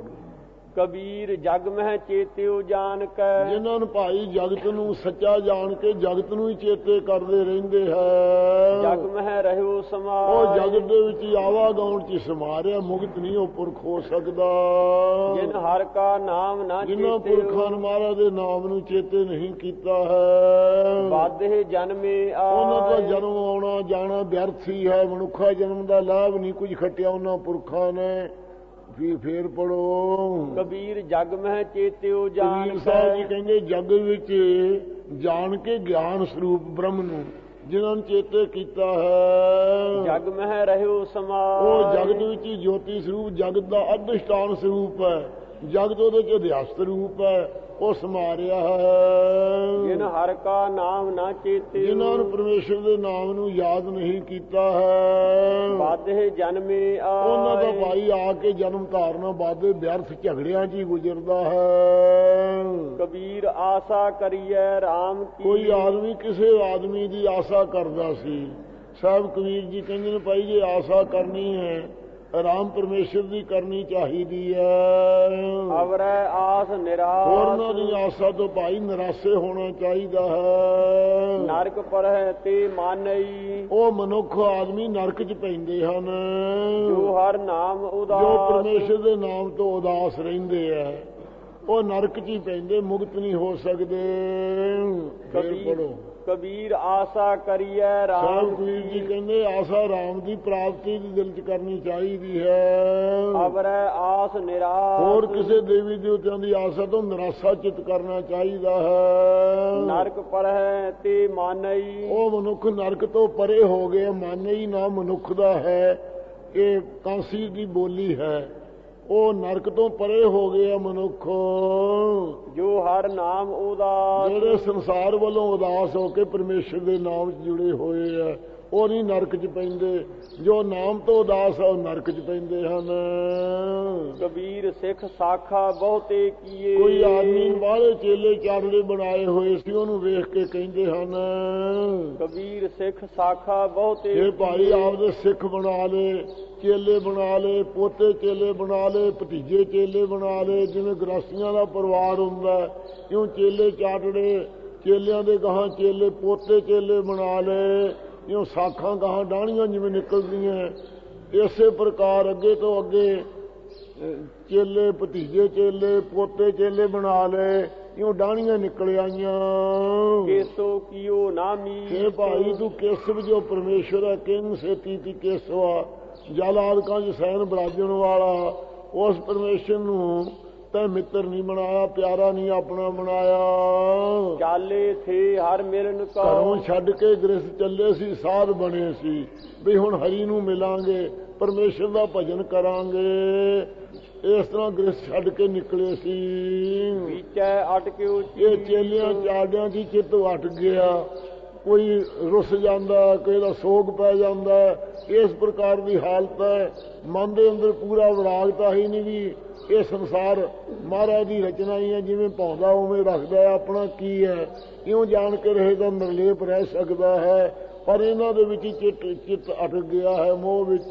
ਕਬੀਰ ਜਗ ਮਹਿ ਚੇਤਿਓ ਜਾਣ ਕੈ। ਜਿਨ੍ਹਾਂ ਨੂੰ ਭਾਈ ਜਗਤ ਨੂੰ ਸੱਚਾ ਜਾਣ ਕੇ ਜਗਤ ਨੂੰ ਹੀ ਚੇਤੇ ਕਰਦੇ ਰਹਿੰਦੇ ਹੈ, ਜਗ ਮਹਿ ਰਹਿਓ ਸਮਾ। ਉਹ ਜਗਤ ਦੇ ਵਿੱਚ ਆਵਾਗਾਉਣ 'ਚ ਸਮਾ ਰਿਹਾ, ਮੁਕਤ ਨਹੀਂ ਉਹ ਪੁਰਖ ਹੋ ਸਕਦਾ। ਜਿਨ ਹਰ ਕਾ ਨਾਮ ਨਾ ਜਿਨ੍ਹਾਂ ਚੇਤਿਓ। ਪੁਰਖਾਂ ਨੂੰ ਮਹਾਰਾਜ ਦੇ ਨਾਮ ਨੂੰ ਚੇਤੇ ਨਹੀਂ ਕੀਤਾ ਹੈ, ਬਾਧੇ ਜਨਮੇ ਉਹਨਾਂ ਦਾ ਆਏ। ਜਨਮ ਆਉਣਾ ਜਾਣਾ ਵਿਅਰਥ ਹੀ ਹੈ। ਮਨੁੱਖਾ ਜਨਮ ਦਾ ਲਾਭ ਨਹੀਂ ਕੁਝ ਖੱਟਿਆ ਉਹਨਾਂ ਪੁਰਖਾਂ ਨੇ। ਫੇਰ ਪੜੋ। ਕਬੀਰ ਜਗ ਮਹਿ ਚੇਤਿਓ ਜਾਣ ਕਬੀਰ ਸਾਹਿਬ ਜੀ ਕੈ। ਕਹਿੰਦੇ ਜਗ ਵਿੱਚ ਜਾਣ ਕੇ ਗਿਆਨ ਸਰੂਪ ਬ੍ਰਹਮ ਨੂੰ ਜਿਨ੍ਹਾਂ ਨੂੰ ਚੇਤੇ ਕੀਤਾ ਹੈ, ਜਗ ਮਹਿ ਰਹਿਓ ਸਮਾ। ਉਹ ਜਗਤ ਵਿੱਚ ਜੋਤੀ ਸਰੂਪ ਜਗਤ ਦਾ ਅਧਿਸ਼ਠਾਨ ਸਰੂਪ ਹੈ। ਜਗਤ ਉਹਦੇ ਚ ਅਧਿਆਸਤ ਰੂਪ ਹੈ, ਉਹ ਸਮਾ ਰਿਹਾ ਹੈ। ਜਿਨ ਹਰ ਕਾ ਨਾਮ ਨਾ ਚੇਤੇ। ਜਿਨ੍ਹਾਂ ਨੂੰ ਪਰਮੇਸ਼ਰ ਦੇ ਨਾਮ ਨੂੰ ਯਾਦ ਨਹੀਂ ਕੀਤਾ ਹੈ, ਬਾਧੇ ਜਨਮੇ ਆਏ। ਉਹਨਾਂ ਦਾ ਭਾਈ ਆ ਕੇ ਜਨਮ ਧਾਰਨਾ ਬਾਦੇ ਵਿਅਰਥ ਝਗੜਿਆਂ 'ਚ ਹੀ ਗੁਜ਼ਰਦਾ ਹੈ। ਕਬੀਰ ਆਸਾ ਕਰੀਐ RAM ਕੀ। ਕੋਈ ਆਦਮੀ ਕਿਸੇ ਆਦਮੀ ਦੀ ਆਸਾ ਕਰਦਾ ਸੀ। ਸਾਹਿਬ ਕਬੀਰ ਜੀ ਕਹਿੰਦੇ ਨੇ ਭਾਈ ਜੇ ਆਸਾ ਕਰਨੀ ਹੈ ਰਾਮ ਪਰਮੇਸ਼ਰ ਦੀ ਕਰਨੀ ਚਾਹੀਦੀ ਹੈ। ਅਵਰੈ ਆਸ ਨਿਰਾਸ। ਹੋਰਨਾਂ ਦੀ ਆਸਾ ਤੋਂ ਭਾਈ ਨਿਰਾਸੇ ਹੋਣਾ ਚਾਹੀਦਾ ਹੈ। ਨਰਕ ਪਰਹਿ ਤੇ ਮਾਨਈ। ਉਹ ਮਨੁੱਖ ਆਦਮੀ ਨਰਕ 'ਚ ਪੈਂਦੇ ਹਨ ਜੋ ਹਰ ਨਾਮ ਜੋ ਉਦਾਸ। ਪਰਮੇਸ਼ਰ ਦੇ ਨਾਮ ਤੋਂ ਉਦਾਸ ਰਹਿੰਦੇ ਆ। ਉਹ ਨਰਕ 'ਚ ਹੀ ਪੈਂਦੇ, ਮੁਕਤ ਨਹੀਂ ਹੋ ਸਕਦੇ। ਫਿਰ ਪੜੋ। ਕਬੀਰ ਆਸਾ ਕਰੀਐ ਰਾਮ। ਸਾਹਿਬ ਕਬੀਰ ਜੀ ਕਹਿੰਦੇ ਆਸਾ ਰਾਮ ਦੀ ਪ੍ਰਾਪਤੀ ਦੀ ਦਿਲ 'ਚ ਕਰਨੀ ਚਾਹੀਦੀ ਹੈ। ਅਵਰੈ ਆਸ ਨਿਰਾਸ। ਹੋਰ ਕਿਸੇ ਦੇਵੀ ਦੇਵਤਿਆਂ ਦੀ ਆਸਾ ਤੋਂ ਨਿਰਾਸ਼ਾ ਚਿੱਤ ਕਰਨਾ ਚਾਹੀਦਾ ਹੈ। ਨਰਕ ਪਰਹਿ ਤੇ ਮਾਨਈ। ਉਹ ਮਨੁੱਖ ਨਰਕ ਤੋਂ ਪਰੇ ਹੋ ਗਏ। ਮਾਨਈ ਨਾ ਮਨੁੱਖ ਦਾ ਹੈ, ਇਹ ਕਾਂਸੀ ਦੀ ਬੋਲੀ ਹੈ। ਉਹ ਨਰਕ ਤੋਂ ਪਰੇ ਹੋ ਗਏ ਮਨੁੱਖ ਜੋ ਹਰ ਨਾਮ ਉਦਾਸ। ਜਿਹੜੇ ਸੰਸਾਰ ਵੱਲੋਂ ਉਦਾਸ ਹੋ ਕੇ ਪਰਮੇਸ਼ਰ ਦੇ ਨਾਮ 'ਚ ਜੁੜੇ ਹੋਏ ਆ, ਉਹ ਨਹੀਂ ਨਰਕ 'ਚ ਪੈਂਦੇ। ਜੋ ਨਾਮ ਤੋਂ ਉਦਾਸ ਆ ਉਹ ਨਰਕ 'ਚ ਪੈਂਦੇ ਹਨ। ਕਬੀਰ ਸਿੱਖ ਸਾਖਾ ਬਹੁਤੇ ਕੀਏ। ਕੋਈ ਆਦਮੀ ਬਾਹਲੇ ਚੇਲੇ ਚਾੜਲੇ ਬਣਾਏ ਹੋਏ ਸੀ, ਉਹਨੂੰ ਵੇਖ ਕੇ ਕਹਿੰਦੇ ਹਨ ਕਬੀਰ ਸਿੱਖ ਸਾਖਾ ਬਹੁਤੇ। ਇਹ ਭਾਈ ਆਪਦੇ ਸਿੱਖ ਬਣਾ ਲਏ, ਚੇਲੇ ਬਣਾ ਲਏ, ਪੋਤੇ ਚੇਲੇ ਬਣਾ ਲਏ, ਭਤੀਜੇ ਚੇਲੇ ਬਣਾ ਲਏ। ਜਿਵੇਂ ਗ੍ਰਸਤੀਆਂ ਦਾ ਪਰਿਵਾਰ ਹੁੰਦਾ, ਇਉਂ ਚੇਲੇ ਚਾਟੜੇ, ਚੇਲਿਆਂ ਦੇ ਗਾਹਾਂ ਚੇਲੇ, ਪੋਤੇ ਚੇਲੇ ਬਣਾ ਲਏ। ਇਉਂ ਸਾਖਾਂ ਗਾਹਾਂ ਡਾਹਣੀਆਂ ਜਿਵੇਂ ਨਿਕਲਦੀਆਂ, ਇਸੇ ਪ੍ਰਕਾਰ ਅੱਗੇ ਤੋਂ ਅੱਗੇ ਚੇਲੇ, ਭਤੀਜੇ ਚੇਲੇ, ਪੋਤੇ ਚੇਲੇ ਬਣਾ ਲਏ। ਇਉਂ ਡਾਹਣੀਆਂ ਨਿਕਲ ਆਈਆਂ। ਕੇਸੋ ਕੀਓ ਨਾਮੀ। ਇਹ ਭਾਈ ਤੂੰ ਕੇਸਵ ਜੋ ਪਰਮੇਸ਼ਰ ਹੈ, ਕਿੰਗ ਸੇਤੀ ਤੀ ਕੇਸਵਾ, ਜਲ ਆਦਿਕਾਂ 'ਚ ਸੈਨ ਬਰਾਜਣ ਵਾਲਾ, ਉਸ ਪਰਮੇਸ਼ਰ ਨੂੰ ਤੈਂ ਮਿੱਤਰ ਨਹੀਂ ਬਣਾਇਆ, ਪਿਆਰਾ ਨਹੀਂ ਆਪਣਾ ਬਣਾਇਆ। ਚਾਲੇ ਥੇ ਹਰ ਮਿਲਨ ਕੋ। ਘਰੋਂ ਛੱਡ ਕੇ ਗ੍ਰਸਤ ਚੱਲੇ ਸੀ, ਸਾਧ ਬਣੇ ਸੀ ਵੀ ਹੁਣ ਹਰੀ ਨੂੰ ਮਿਲਾਂਗੇ, ਪਰਮੇਸ਼ਰ ਦਾ ਭਜਨ ਕਰਾਂਗੇ। ਇਸ ਤਰ੍ਹਾਂ ਗ੍ਰਸਤ ਛੱਡ ਕੇ ਨਿਕਲੇ ਸੀ। ਵਿਚੈ ਅਟਕਿਓ। ਇਹ ਚੇਲਿਆਂ ਚਾੜਿਆਂ ਦੀ ਚਿੱਤ ਵਟ ਗਿਆ। ਕੋਈ ਰੁੱਸ ਜਾਂਦਾ, ਕਿਸੇ ਦਾ ਸੋਗ ਪੈ ਜਾਂਦਾ। ਇਸ ਪ੍ਰਕਾਰ ਦੀ ਹਾਲਤ ਹੈ। ਮਨ ਦੇ ਅੰਦਰ ਪੂਰਾ ਵਿਰਾਗ ਤਾਂ ਹੀ ਨਹੀਂ ਵੀ ਇਹ ਸੰਸਾਰ ਮਹਾਰਾਜ ਦੀ ਰਚਨਾ ਹੀ ਹੈ, ਜਿਵੇਂ ਪਾਉਂਦਾ ਉਵੇਂ ਰੱਖਦਾ ਹੈ। ਆਪਣਾ ਕੀ ਹੈ, ਇਉਂ ਜਾਣ ਕੇ ਰਹੇ ਤਾਂ ਨਿਰਲੇਪ ਰਹਿ ਸਕਦਾ ਹੈ। ਪਰ ਇਹਨਾਂ ਦੇ ਵਿੱਚ ਚਿੱਤ ਅਟਕ ਗਿਆ ਹੈ, ਮੋਹ ਵਿੱਚ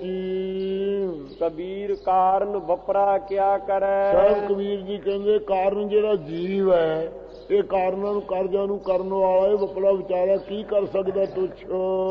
ਹੀ। ਕਬੀਰ ਕਾਰਨ ਵਪਰਾ ਕਿਆ ਕਰੈ। ਸਾਹਿਬ ਕਬੀਰ ਜੀ ਕਹਿੰਦੇ ਕਾਰਨ ਜਿਹੜਾ ਜੀਵ ਹੈ, ਇਹ ਕਾਰਨਾਂ ਨੂੰ ਕਾਰਜਾਂ ਨੂੰ ਕਰਨ ਵਾਲਾ, ਇਹ ਵਪੜਾ ਵਿਚਾਰਾ ਕੀ ਕਰ ਸਕਦਾ ਤੁਛ।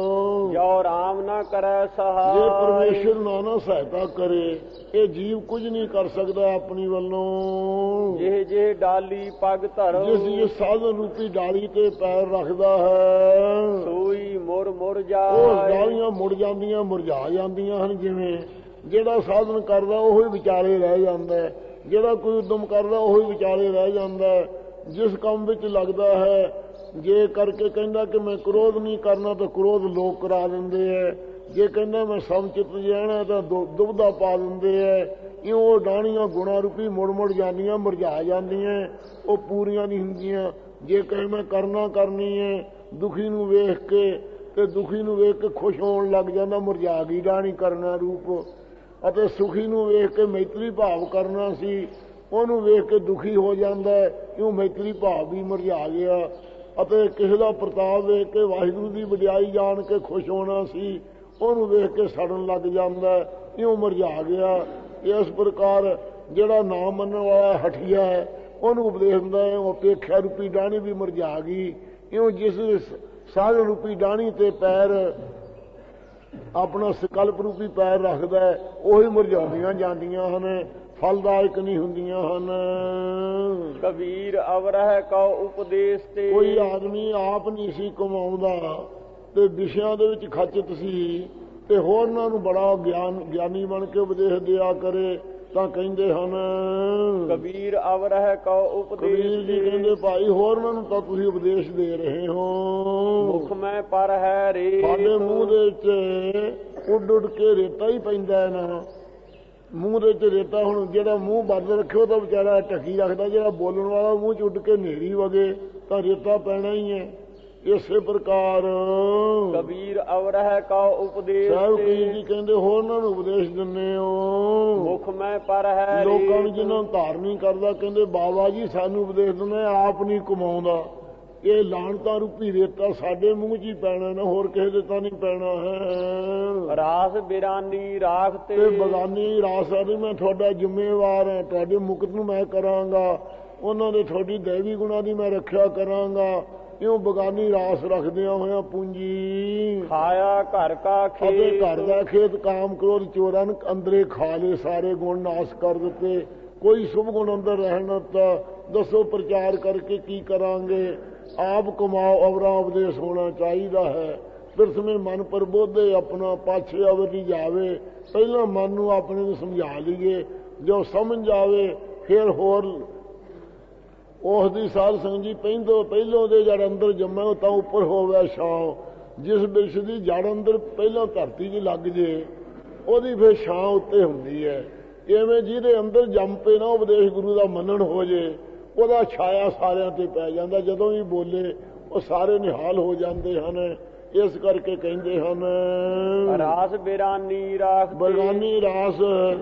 ਜੋ ਰਾਮ ਨਾ ਕਰੈ ਸਹਾਇ। ਜੇ ਪਰਮੇਸ਼ਰ ਨਾ ਸਹਾਇਤਾ ਕਰੇ, ਇਹ ਜੀਵ ਕੁਝ ਨਹੀਂ ਕਰ ਸਕਦਾ ਆਪਣੀ ਵੱਲੋਂ। ਜੇ ਡਾਲੀ ਪਗ ਧਰੋ। ਜਿਸ ਸਾਧਨ ਰੂਪੀ ਡਾਲੀ ਤੇ ਪੈਰ ਰੱਖਦਾ ਹੈ, ਸੋਈ ਮੁਰ ਉਹ ਜਾਏ। ਡਾਲੀਆਂ ਮੁੜ ਜਾਂਦੀਆਂ, ਮੁਰਝਾ ਜਾਂਦੀਆਂ ਹਨ। ਜਿਵੇਂ ਜਿਹੜਾ ਸਾਧਨ ਕਰਦਾ ਉਹ ਹੀ ਵਿਚਾਲੇ ਰਹਿ ਜਾਂਦਾ, ਜਿਹੜਾ ਕੋਈ ਉਦਮ ਕਰਦਾ ਉਹ ਹੀ ਵਿਚਾਲੇ ਰਹਿ ਜਾਂਦਾ। ਜਿਸ ਕੰਮ ਵਿੱਚ ਲੱਗਦਾ ਹੈ, ਜੇ ਕਰਕੇ ਕਹਿੰਦਾ ਕਿ ਮੈਂ ਕ੍ਰੋਧ ਨਹੀਂ ਕਰਨਾ ਤਾਂ ਕ੍ਰੋਧ ਲੋਕ ਕਰਾ ਦਿੰਦੇ ਹੈ। ਜੇ ਕਹਿੰਦਾ ਮੈਂ ਸਮਚਿਤ ਰਹਿਣਾ ਤਾਂ ਦੁਬਦਾ ਪਾ ਦਿੰਦੇ ਹੈ। ਇਉਂ ਉਹ ਡਾਣੀਆਂ ਗੁਣਾ ਰੂਪੀ ਮੁੜ ਮੁੜ ਜਾਂਦੀਆਂ, ਮੁਰਝਾ ਜਾਂਦੀਆਂ, ਉਹ ਪੂਰੀਆਂ ਨਹੀਂ ਹੁੰਦੀਆਂ। ਜੇ ਕਹੇ ਮੈਂ ਕਰਨੀ ਹੈ, ਦੁਖੀ ਨੂੰ ਵੇਖ ਕੇ ਤੇ ਦੁਖੀ ਨੂੰ ਵੇਖ ਕੇ ਖੁਸ਼ ਹੋਣ ਲੱਗ ਜਾਂਦਾ, ਮੁਰਝਾ ਗਈ ਡਾਣੀ ਕਰਨਾ ਰੂਪ। ਅਤੇ ਸੁਖੀ ਨੂੰ ਵੇਖ ਕੇ ਮੈਤਰੀ ਭਾਵ ਕਰਨਾ ਸੀ, ਉਹਨੂੰ ਵੇਖ ਕੇ ਦੁਖੀ ਹੋ ਜਾਂਦਾ, ਇਉਂ ਮੈਤਰੀ ਭਾਵ ਵੀ ਮੁਰਝਾ ਗਿਆ। ਅਤੇ ਕਿਸੇ ਦਾ ਪ੍ਰਤਾਪ ਵੇਖ ਕੇ ਵਾਹਿਗੁਰੂ ਦੀ ਵਡਿਆਈ ਜਾਣ ਕੇ ਖੁਸ਼ ਹੋਣਾ ਸੀ, ਉਹਨੂੰ ਵੇਖ ਕੇ ਸੜਨ ਲੱਗ ਜਾਂਦਾ, ਇਉਂ ਮੁਰਝਾ ਗਿਆ। ਇਸ ਪ੍ਰਕਾਰ ਜਿਹੜਾ ਨਾਮ ਮੰਨਣ ਵਾਲਾ ਹਠੀਆ ਹੈ, ਉਹਨੂੰ ਉਪਦੇਸ਼ ਦਿੰਦਾ ਹੈ, ਉਹ ਅਪੇਖਿਆ ਰੂਪੀ ਡਾਣੀ ਵੀ ਮੁਰਝਾ ਗਈ। ਇਉਂ ਜਿਸ ਸਾਧਨ ਰੂਪੀ ਡਾਣੀ ਤੇ ਪੈਰ, ਆਪਣਾ ਸੰਕਲਪ ਰੂਪੀ ਪੈਰ ਰੱਖਦਾ ਹੈ, ਉਹੀ ਮੁਰਝਾਉਂਦੀਆਂ ਜਾਂਦੀਆਂ ਹਨ, ਫਲਦਾਇਕ ਨਹੀਂ ਹੁੰਦੀਆਂ ਹਨ। ਕਬੀਰ ਅਵਰਹਿ ਕਉ ਉਪਦੇਸ਼ ਤੇ। ਕੋਈ ਆਦਮੀ ਆਪ ਨਹੀਂ ਸੀ ਕਮਾਉਂਦਾ ਤੇ ਵਿਸ਼ਿਆਂ ਦੇ ਵਿੱਚ ਖਚਿਤ ਸੀ, ਤੇ ਹੋਰਨਾਂ ਨੂੰ ਬੜਾ ਗਿਆਨੀ ਬਣ ਕੇ ਉਪਦੇਸ਼ ਦਿਆ ਕਰੇ ਤਾਂ ਕਹਿੰਦੇ ਹਨ ਕਬੀਰ ਅਵਰਹਿ ਕਉ ਉਪਦੇਸ਼। ਕਬੀਰ ਜੀ ਕਹਿੰਦੇ ਭਾਈ ਹੋਰਨਾਂ ਨੂੰ ਤਾਂ ਤੁਸੀਂ ਉਪਦੇਸ਼ ਦੇ ਰਹੇ ਹੋ, ਮੁਖ ਮੈਂ ਪਰ ਹੈ ਰੇ। ਸਾਡੇ ਮੂੰਹ ਦੇ ਵਿੱਚ ਉੱਡ ਉੱਡ ਕੇ ਰੇਤਾ ਹੀ ਪੈਂਦਾ ਹੈ ਨਾ। ਮੂੰਹ ਦੇ ਵਿੱਚ ਰੇਤਾ, ਹੁਣ ਜਿਹੜਾ ਮੂੰਹ ਬੰਦ ਰੱਖਿਓ ਤਾਂ ਵਿਚਾਰਾ ਢੱਕੀ ਰੱਖਦਾ, ਜਿਹੜਾ ਬੋਲਣ ਵਾਲਾ ਮੂੰਹ ਚ ਉੱਡ ਕੇ ਹਨੇਰੀ ਵਗੇ ਤਾਂ ਰੇਤਾ ਪੈਣਾ ਹੀ ਹੈ। ਇਸੇ ਪ੍ਰਕਾਰ ਕਬੀਰ ਅਵਰਹਿ ਕਉ ਉਪਦੇਸ਼। ਸਾਹਿਬ ਕਬੀਰ ਜੀ ਕਹਿੰਦੇ ਹੋਰਨਾਂ ਨੂੰ ਉਪਦੇਸ਼ ਦਿੰਦੇ ਹੋ, ਮੁਖ ਮੈਂ ਪਰ ਹੈ। ਲੋਕਾਂ ਨੂੰ ਜਿਹਨਾਂ ਨੂੰ ਧਾਰ ਨਹੀਂ ਕਰਦਾ, ਕਹਿੰਦੇ ਬਾਬਾ ਜੀ ਸਾਨੂੰ ਉਪਦੇਸ਼ ਦਿੰਦੇ, ਆਪ ਨਹੀਂ ਕਮਾਉਂਦਾ। ਇਹ ਲਾਣਤਾਂ ਰੂਪੀ ਰੇਤਾ ਸਾਡੇ ਮੂੰਹ 'ਚ ਹੀ ਪੈਣਾ ਨਾ, ਹੋਰ ਕਿਸੇ ਦੇ ਤਾਂ ਨਹੀਂ ਪੈਣਾ ਹੈ। ਰਾਸ ਬਿਰਾਨੀ ਰਾਖ ਤੇ ਬਗਾਨੀ ਰਾਸ ਆਦਿ ਮੈਂ ਤੁਹਾਡਾ ਜ਼ਿੰਮੇਵਾਰ ਹਾਂ, ਤੁਹਾਡੇ ਮੁਕਤ ਨੂੰ ਮੈਂ ਕਰਾਂਗਾ, ਉਹਨਾਂ ਦੇ ਤੁਹਾਡੀ ਦੇਵੀ ਗੁਣਾ ਦੀ ਮੈਂ ਰੱਖਿਆ ਕਰਾਂਗਾ। ਇਉਂ ਬਗਾਨੀ ਰਾਸ ਰੱਖਦਿਆਂ ਹੋਇਆ ਪੂੰਜੀ ਖਾਇਆ ਘਰ ਕਾ ਖੇਤ। ਅਤੇ ਘਰ ਦਾ ਖੇਤ ਕਾਮ ਕ੍ਰੋਧ ਚੋਰਾਂ ਅੰਦਰੇ ਖਾ ਲਏ, ਸਾਰੇ ਗੁਣ ਨਾਸ ਕਰ ਦਿੱਤੇ। ਕੋਈ ਸ਼ੁਭ ਗੁਣ ਅੰਦਰ ਰਹਿਣ ਤਾਂ ਦੱਸੋ ਪ੍ਰਚਾਰ ਕਰਕੇ ਕੀ ਕਰਾਂਗੇ। ਆਪ ਕਮਾਓ ਅਵਰਾ ਉਪਦੇਸ਼ ਹੋਣਾ ਚਾਹੀਦਾ ਹੈ। ਪਿਰਸਵੇਂ ਮਨ ਪ੍ਰਬੋਧੇ ਆਪਣਾ ਪਾਛੇ ਅਵਰੀ ਜਾਵੇ। ਪਹਿਲਾਂ ਮਨ ਨੂੰ ਆਪਣੇ ਨੂੰ ਸਮਝਾ ਲਈਏ, ਜੋ ਸਮਝ ਜਾਵੇ ਫਿਰ ਹੋਰ ਉਸ ਦੀ ਸਾਧ ਸੰਗਤ ਜੀ ਪਹਿਲੋਂ ਦੇ ਜੜ ਅੰਦਰ ਜੰਮੇ ਉਹ ਤਾਂ ਉੱਪਰ ਹੋਵੇ ਛਾਂ। ਜਿਸ ਬਿਰਛ ਦੀ ਜੜ ਅੰਦਰ ਪਹਿਲਾਂ ਧਰਤੀ 'ਚ ਲੱਗ ਜੇ ਉਹਦੀ ਫਿਰ ਛਾਂ ਉੱਤੇ ਹੁੰਦੀ ਹੈ। ਇਵੇਂ ਜਿਹਦੇ ਅੰਦਰ ਜੰਮ ਪਏ ਨਾ ਉਪਦੇਸ਼ ਗੁਰੂ ਦਾ ਮੰਨਣ ਹੋ ਜੇ ਉਹਦਾ ਛਾਇਆ ਸਾਰਿਆਂ ਤੇ ਪੈ ਜਾਂਦਾ। ਜਦੋਂ ਵੀ ਬੋਲੇ ਉਹ ਸਾਰੇ ਨਿਹਾਲ ਹੋ ਜਾਂਦੇ ਹਨ। ਇਸ ਕਰਕੇ ਕਹਿੰਦੇ ਹਨ ਰਾਸ ਬਿਰਾਨੀ ਰਾਖ ਬਗਾਨੀ ਰਾਸ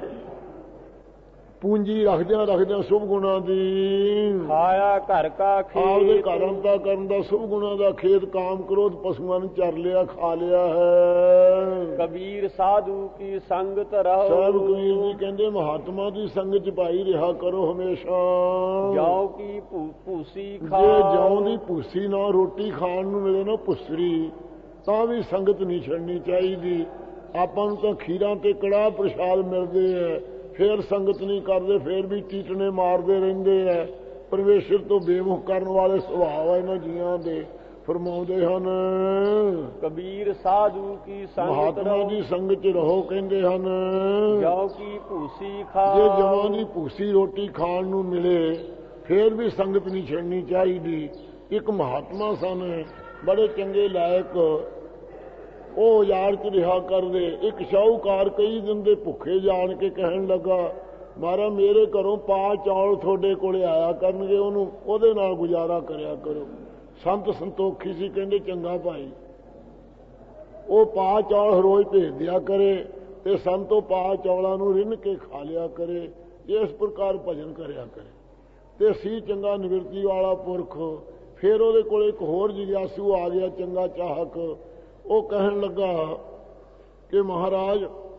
ਪੂੰਜੀ ਰੱਖਦਿਆਂ ਸ਼ੁਭ ਗੁਣਾਂ ਦੀ ਖਾਇਆ ਘਰ ਕਾ ਖੇਤ। ਆਪਦੇ ਘਰਾਂ ਦਾ ਕਰਨ ਦਾ ਸ਼ੁਭ ਗੁਣਾਂ ਦਾ ਖੇਤ ਕਾਮ ਕ੍ਰੋਧ ਪਸ਼ੂਆਂ ਨੂੰ ਚਰ ਲਿਆ ਖਾ ਲਿਆ ਹੈ। ਕਬੀਰ ਸਾਧੂ ਕੀ ਸੰਗਤ ਰਹੋ। ਸਾਹਿਬ ਕਬੀਰ ਜੀ ਕਹਿੰਦੇ ਮਹਾਤਮਾ ਦੀ ਸੰਗਤ 'ਚ ਭਾਈ ਰਿਹਾ ਕਰੋ ਹਮੇਸ਼ਾ। ਜੌ ਕੀ ਭੂਸੀ ਖਾ। ਜੇ ਜੌਂ ਦੀ ਭੂਸੀ ਨਾਲ ਰੋਟੀ ਖਾਣ ਨੂੰ ਮਿਲੇ ਨਾ ਭੁਸਰੀ ਤਾਂ ਵੀ ਸੰਗਤ ਨਹੀਂ ਛੱਡਣੀ ਚਾਹੀਦੀ। ਆਪਾਂ ਨੂੰ ਤਾਂ ਖੀਰਾਂ ਤੇ ਕੜਾਹ ਪ੍ਰਸ਼ਾਦ ਮਿਲਦੇ ਹੈ, ਫੇਰ ਸੰਗਤ ਨਹੀਂ ਕਰਦੇ, ਫੇਰ ਵੀ ਟੀਟਣੇ ਮਾਰਦੇ ਰਹਿੰਦੇ ਹੈ। ਪਰਮੇਸ਼ਰ ਤੋਂ ਬੇਮੁਖ ਕਰਨ ਵਾਲੇ ਸੁਭਾਅ ਹੈ ਇਹਨਾਂ ਜੀਆਂ ਦੇ। ਫਰਮਾਉਂਦੇ ਹਨ ਕਬੀਰ ਸਾਧੂ ਕੀ ਸੰਗਤ ਮਹਾਤਮਾ ਦੀ ਸੰਗਤ 'ਚ ਰਹੋ। ਕਹਿੰਦੇ ਹਨ ਜੌ ਕੀ ਭੂਸੀ ਖਾ। ਜੇ ਜਵਾਂ ਦੀ ਭੂਸੀ ਰੋਟੀ ਖਾਣ ਨੂੰ ਮਿਲੇ ਫੇਰ ਵੀ ਸੰਗਤ ਨਹੀਂ ਛੱਡਣੀ ਚਾਹੀਦੀ। ਇੱਕ ਮਹਾਤਮਾ ਸਨ ਬੜੇ ਚੰਗੇ ਲਾਇਕ, ਉਹ ਉਜਾੜ 'ਚ ਰਿਹਾ ਕਰਦੇ। ਇੱਕ ਸ਼ਾਹੂਕਾਰ ਕਈ ਦਿਨ ਦੇ ਭੁੱਖੇ ਜਾਣ ਕੇ ਕਹਿਣ ਲੱਗਾ ਮਹਾਰਾਜ ਮੇਰੇ ਘਰੋਂ ਪਾ ਚੌਲ ਤੁਹਾਡੇ ਕੋਲੇ ਆਇਆ ਕਰਨਗੇ, ਉਹਦੇ ਨਾਲ ਗੁਜ਼ਾਰਾ ਕਰਿਆ ਕਰੋ। ਸੰਤ ਸੰਤੋਖੀ ਸੀ, ਕਹਿੰਦੇ ਚੰਗਾ ਭਾਈ ਉਹ ਪਾ ਚੌਲ ਰੋਜ਼ ਭੇਜ ਦਿਆ ਕਰੇ ਤੇ ਸੰਤੋ ਪਾ ਚੌਲਾਂ ਨੂੰ ਰਿੰਨ ਕੇ ਖਾ ਲਿਆ ਕਰੇ। ਇਸ ਪ੍ਰਕਾਰ ਭਜਨ ਕਰਿਆ ਕਰੇ ਤੇ ਸੀ ਚੰਗਾ ਨਿਵਰਤੀ ਵਾਲਾ ਪੁਰਖ। ਫਿਰ ਉਹਦੇ ਕੋਲ ਇੱਕ ਹੋਰ ਜਿਗਿਆਸੂ ਆ ਗਿਆ ਚੰਗਾ ਚਾਹਕ। ਉਹ ਕਹਿਣ ਲੱਗਾ ਕਿ ਮਹਾਰਾਜ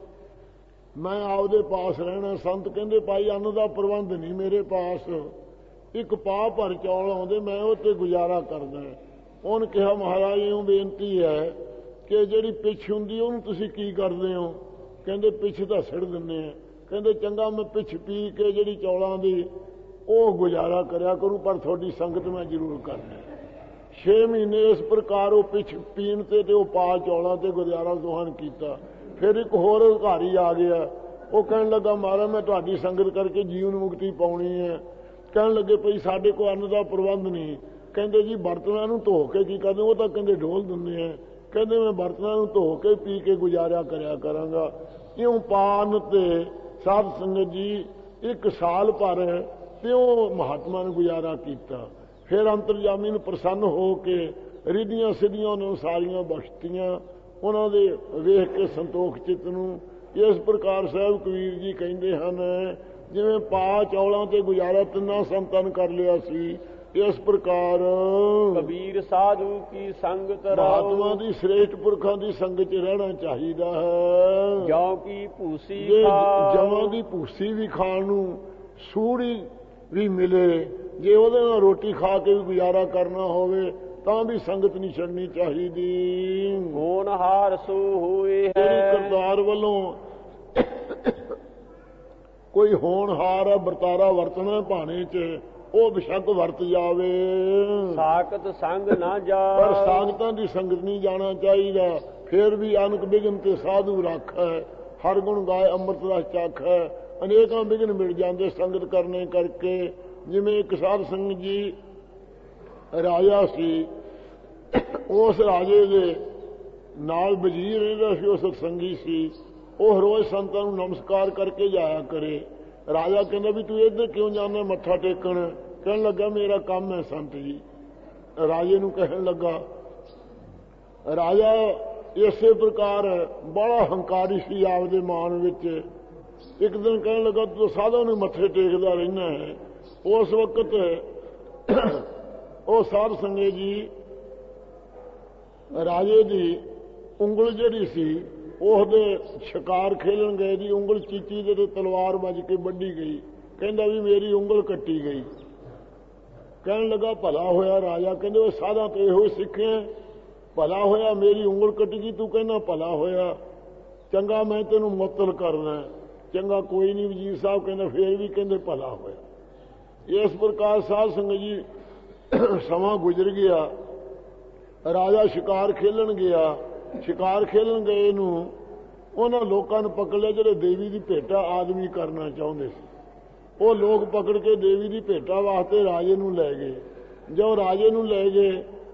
ਮੈਂ ਆਪਦੇ ਪਾਸ ਰਹਿਣਾ। ਸੰਤ ਕਹਿੰਦੇ ਭਾਈ ਅੰਨ ਦਾ ਪ੍ਰਬੰਧ ਨਹੀਂ ਮੇਰੇ ਪਾਸ, ਇੱਕ ਪਾਹ ਭਰ ਚੌਲ ਆਉਂਦੇ ਮੈਂ ਉਹ ਤੇ ਗੁਜ਼ਾਰਾ ਕਰਦਾ। ਉਹਨੇ ਕਿਹਾ ਮਹਾਰਾਜ ਇਹਨੂੰ ਬੇਨਤੀ ਹੈ ਕਿ ਜਿਹੜੀ ਪਿੱਛ ਹੁੰਦੀ ਉਹਨੂੰ ਤੁਸੀਂ ਕੀ ਕਰਦੇ ਹੋ? ਕਹਿੰਦੇ ਪਿੱਛ ਤਾਂ ਸਿੱਟ ਦਿੰਦੇ ਆ। ਕਹਿੰਦੇ ਚੰਗਾ ਮੈਂ ਪਿੱਛ ਪੀ ਕੇ ਜਿਹੜੀ ਚੌਲਾਂ ਦੀ ਉਹ ਗੁਜ਼ਾਰਾ ਕਰਿਆ ਕਰੂ, ਪਰ ਤੁਹਾਡੀ ਸੰਗਤ ਮੈਂ ਜ਼ਰੂਰ ਕਰਨਾ। 6 ਮਹੀਨੇ ਇਸ ਪ੍ਰਕਾਰ ਉਹ ਪਿੱਛ ਪੀਣ ਤੇ ਉਹ ਪਾ ਚੌਲਾਂ ਤੇ ਗੁਜ਼ਾਰਾ ਦੋਹਾਂ ਕੀਤਾ। ਫਿਰ ਇੱਕ ਹੋਰ ਅਧਿਕਾਰੀ ਆ ਗਿਆ। ਉਹ ਕਹਿਣ ਲੱਗਾ ਮਹਾਰਾਜ ਮੈਂ ਤੁਹਾਡੀ ਸੰਗਤ ਕਰਕੇ ਜੀਵਨ ਮੁਕਤੀ ਪਾਉਣੀ ਹੈ। ਕਹਿਣ ਲੱਗੇ ਭਈ ਸਾਡੇ ਕੋਲ ਅੰਨ ਦਾ ਪ੍ਰਬੰਧ ਨਹੀਂ। ਕਹਿੰਦੇ ਜੀ ਬਰਤਨਾਂ ਨੂੰ ਧੋ ਕੇ ਕੀ ਕਰਦੇ? ਉਹ ਤਾਂ ਕਹਿੰਦੇ ਢੋਲ ਦਿੰਦੇ ਆ। ਕਹਿੰਦੇ ਮੈਂ ਬਰਤਨਾਂ ਨੂੰ ਧੋ ਕੇ ਪੀ ਕੇ ਗੁਜ਼ਾਰਿਆ ਕਰਿਆ ਕਰਾਂਗਾ। ਇਉਂ ਪਾਨ ਤੇ ਸਾਧ ਸੰਗਤ ਜੀ 1 ਸਾਲ ਭਰ ਤੇ ਉਹ ਮਹਾਤਮਾ ਨੇ ਗੁਜ਼ਾਰਾ ਕੀਤਾ। ਫਿਰ ਅੰਤਰਜਾਮੀ ਨੂੰ ਪ੍ਰਸੰਨ ਹੋ ਕੇ ਰਿੱਧੀਆਂ ਸਿੱਧੀਆਂ ਉਹਨਾਂ ਨੂੰ ਸਾਰੀਆਂ ਬਖਸ਼ਤੀਆਂ। ਉਹਨਾਂ ਦੇ ਵੇਖ ਕੇ ਸੰਤੋਖ ਚਿੱਤ ਨੂੰ। ਇਸ ਪ੍ਰਕਾਰ ਸਾਹਿਬ ਕਬੀਰ ਜੀ ਕਹਿੰਦੇ ਹਨ ਜਿਵੇਂ ਪਾ ਚੌਲਾਂ ਤੇ ਗੁਜ਼ਾਰਾ ਤਿੰਨਾਂ ਸੰਤਾਂ ਨੇ ਕਰ ਲਿਆ ਸੀ, ਇਸ ਪ੍ਰਕਾਰ ਕਬੀਰ ਸਾਧੂ ਕੀ ਸੰਗਤ ਰਹੋ। ਮਹਾਤਮਾ ਦੀ ਸ੍ਰੇਸ਼ਟ ਪੁਰਖਾਂ ਦੀ ਸੰਗਤ 'ਚ ਰਹਿਣਾ ਚਾਹੀਦਾ ਹੈ। ਜੌ ਕੀ ਭੂਸੀ ਖਾ। ਜਵਾਂ ਦੀ ਭੂਸੀ ਵੀ ਖਾਣ ਨੂੰ, ਸੂੜੀ ਵੀ ਮਿਲੇ, ਜੇ ਉਹਦੇ ਨਾਲ ਰੋਟੀ ਖਾ ਕੇ ਵੀ ਗੁਜ਼ਾਰਾ ਕਰਨਾ ਹੋਵੇ ਤਾਂ ਵੀ ਸੰਗਤ ਨਹੀਂ ਛੱਡਣੀ ਚਾਹੀਦੀ। ਹੋਣਹਾਰ ਸੋ ਹੋਏ ਹੈ। ਕਰਤਾਰ ਵੱਲੋਂ ਕੋਈ ਹੋਣਹਾਰ ਵਰਤਾਰਾ ਵਰਤਣਾ ਭਾਣੇ 'ਚ ਉਹ ਬਿਸ਼ੱਕ ਵਰਤ ਜਾਵੇ। ਸਾਖਤ ਸੰਗ ਨਾ ਜਾ। ਪਰ ਸਾਖਤਾਂ ਦੀ ਸੰਗਤ ਨਹੀਂ ਜਾਣਾ ਚਾਹੀਦਾ। ਫਿਰ ਵੀ ਅਨਕ ਬਿਗਨ ਤੇ ਸਾਧੂ ਰੱਖੈ, ਹਰ ਗੁਣ ਗਾਏ ਅੰਮ੍ਰਿਤ ਰਸ ਚਾਖੈ। ਅਨੇਕਾਂ ਬਿਗਨ ਮਿਲ ਜਾਂਦੇ ਸੰਗਤ ਕਰਨੇ ਕਰਕੇ। ਜਿਵੇਂ ਇੱਕ ਸਾਧ ਸੰਗਤ ਜੀ ਰਾਜਾ ਸੀ, ਉਸ ਰਾਜੇ ਦੇ ਨਾਲ ਵਜ਼ੀਰ ਰਹਿੰਦਾ ਸੀ, ਉਹ ਸਤਸੰਗੀ ਸੀ। ਉਹ ਰੋਜ਼ ਸੰਤਾਂ ਨੂੰ ਨਮਸਕਾਰ ਕਰਕੇ ਜਾਇਆ ਕਰੇ। ਰਾਜਾ ਕਹਿੰਦਾ ਵੀ ਤੂੰ ਇੱਧਰ ਕਿਉਂ ਜਾਂਦਾ ਮੱਥਾ ਟੇਕਣ? ਕਹਿਣ ਲੱਗਾ ਮੇਰਾ ਕੰਮ ਹੈ ਸੰਤ ਜੀ। ਰਾਜੇ ਨੂੰ ਕਹਿਣ ਲੱਗਾ, ਰਾਜਾ ਇਸੇ ਪ੍ਰਕਾਰ ਬੜਾ ਹੰਕਾਰੀ ਸੀ ਆਪਦੇ ਮਾਣ ਵਿੱਚ। ਇੱਕ ਦਿਨ ਕਹਿਣ ਲੱਗਾ ਤੂੰ ਸਾਧਾਂ ਨੂੰ ਮੱਥੇ ਟੇਕਦਾ ਰਹਿਣਾ ਹੈ। ਉਸ ਵਕਤ ਉਹ ਸਾਧ ਸੰਗਤ ਜੀ ਰਾਜੇ ਦੀ ਉਂਗਲ ਜਿਹੜੀ ਸੀ ਉਹਦੇ ਸ਼ਿਕਾਰ ਖੇਲਣ ਗਏ ਦੀ ਉਂਗਲ ਚੀਚੀ ਦੇ ਤੇ ਤਲਵਾਰ ਵੱਜ ਕੇ ਵੱਢੀ ਗਈ। ਕਹਿੰਦਾ ਵੀ ਮੇਰੀ ਉਂਗਲ ਕੱਟੀ ਗਈ। ਕਹਿਣ ਲੱਗਾ ਭਲਾ ਹੋਇਆ। ਰਾਜਾ ਕਹਿੰਦੇ ਉਹ ਸਾਧਾਂ ਤੋਂ ਇਹੋ ਸਿੱਖਿਆ, ਭਲਾ ਹੋਇਆ ਮੇਰੀ ਉਂਗਲ ਕੱਟ ਗਈ, ਤੂੰ ਕਹਿੰਦਾ ਭਲਾ ਹੋਇਆ। ਚੰਗਾ ਮੈਂ ਤੈਨੂੰ ਮੁਅੱਤਲ ਕਰਨਾ। ਚੰਗਾ ਕੋਈ ਨਹੀਂ। ਵਜ਼ੀਰ ਸਾਹਿਬ ਕਹਿੰਦਾ ਫੇਰ ਵੀ ਕਹਿੰਦੇ ਭਲਾ ਹੋਇਆ। ਇਸ ਪ੍ਰਕਾਰ ਸਾਧ ਸੰਗਤ ਜੀ ਸਮਾਂ ਗੁਜ਼ਰ ਗਿਆ। ਰਾਜਾ ਸ਼ਿਕਾਰ ਖੇਲਣ ਗਿਆ। ਸ਼ਿਕਾਰ ਖੇਲਣ ਗਏ ਨੂੰ ਉਹਨਾਂ ਲੋਕਾਂ ਨੂੰ ਪਕੜ ਲਿਆ ਜਿਹੜੇ ਦੇਵੀ ਦੀ ਭੇਟਾ ਆਦਮੀ ਕਰਨਾ ਚਾਹੁੰਦੇ ਸੀ। ਉਹ ਲੋਕ ਪਕੜ ਕੇ ਦੇਵੀ ਦੀ ਭੇਟਾ ਵਾਸਤੇ ਰਾਜੇ ਨੂੰ ਲੈ ਗਏ। ਜਦੋਂ ਰਾਜੇ ਨੂੰ ਲੈ ਗਏ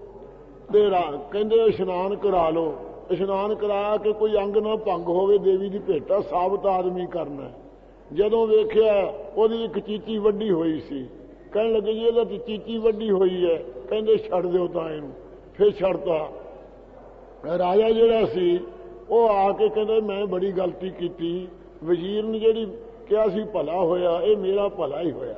ਤੇ ਕਹਿੰਦੇ ਇਸ਼ਨਾਨ ਕਰਾ ਲਓ। ਇਸ਼ਨਾਨ ਕਰਾ ਕੇ ਕੋਈ ਅੰਗ ਨਾ ਭੰਗ ਹੋਵੇ, ਦੇਵੀ ਦੀ ਭੇਟਾ ਸਾਬਤ ਆਦਮੀ ਕਰਨਾ। ਜਦੋਂ ਵੇਖਿਆ ਉਹਦੀ ਇੱਕ ਚੀਚੀ ਵੱਡੀ ਹੋਈ ਸੀ। ਕਹਿਣ ਲੱਗੇ ਜੀ ਇਹਦਾ ਚੀਚੀ ਵੱਡੀ ਹੋਈ ਹੈ। ਕਹਿੰਦੇ ਛੱਡ ਦਿਓ ਤਾਂ ਇਹਨੂੰ। ਫਿਰ ਛੱਡਤਾ। ਰਾਜਾ ਜਿਹੜਾ ਸੀ ਉਹ ਆ ਕੇ ਕਹਿੰਦਾ ਮੈਂ ਬੜੀ ਗਲਤੀ ਕੀਤੀ। ਵਜ਼ੀਰ ਨੇ ਜਿਹੜੀ ਕਿਹਾ ਸੀ ਭਲਾ ਹੋਇਆ, ਇਹ ਮੇਰਾ ਭਲਾ ਹੀ ਹੋਇਆ।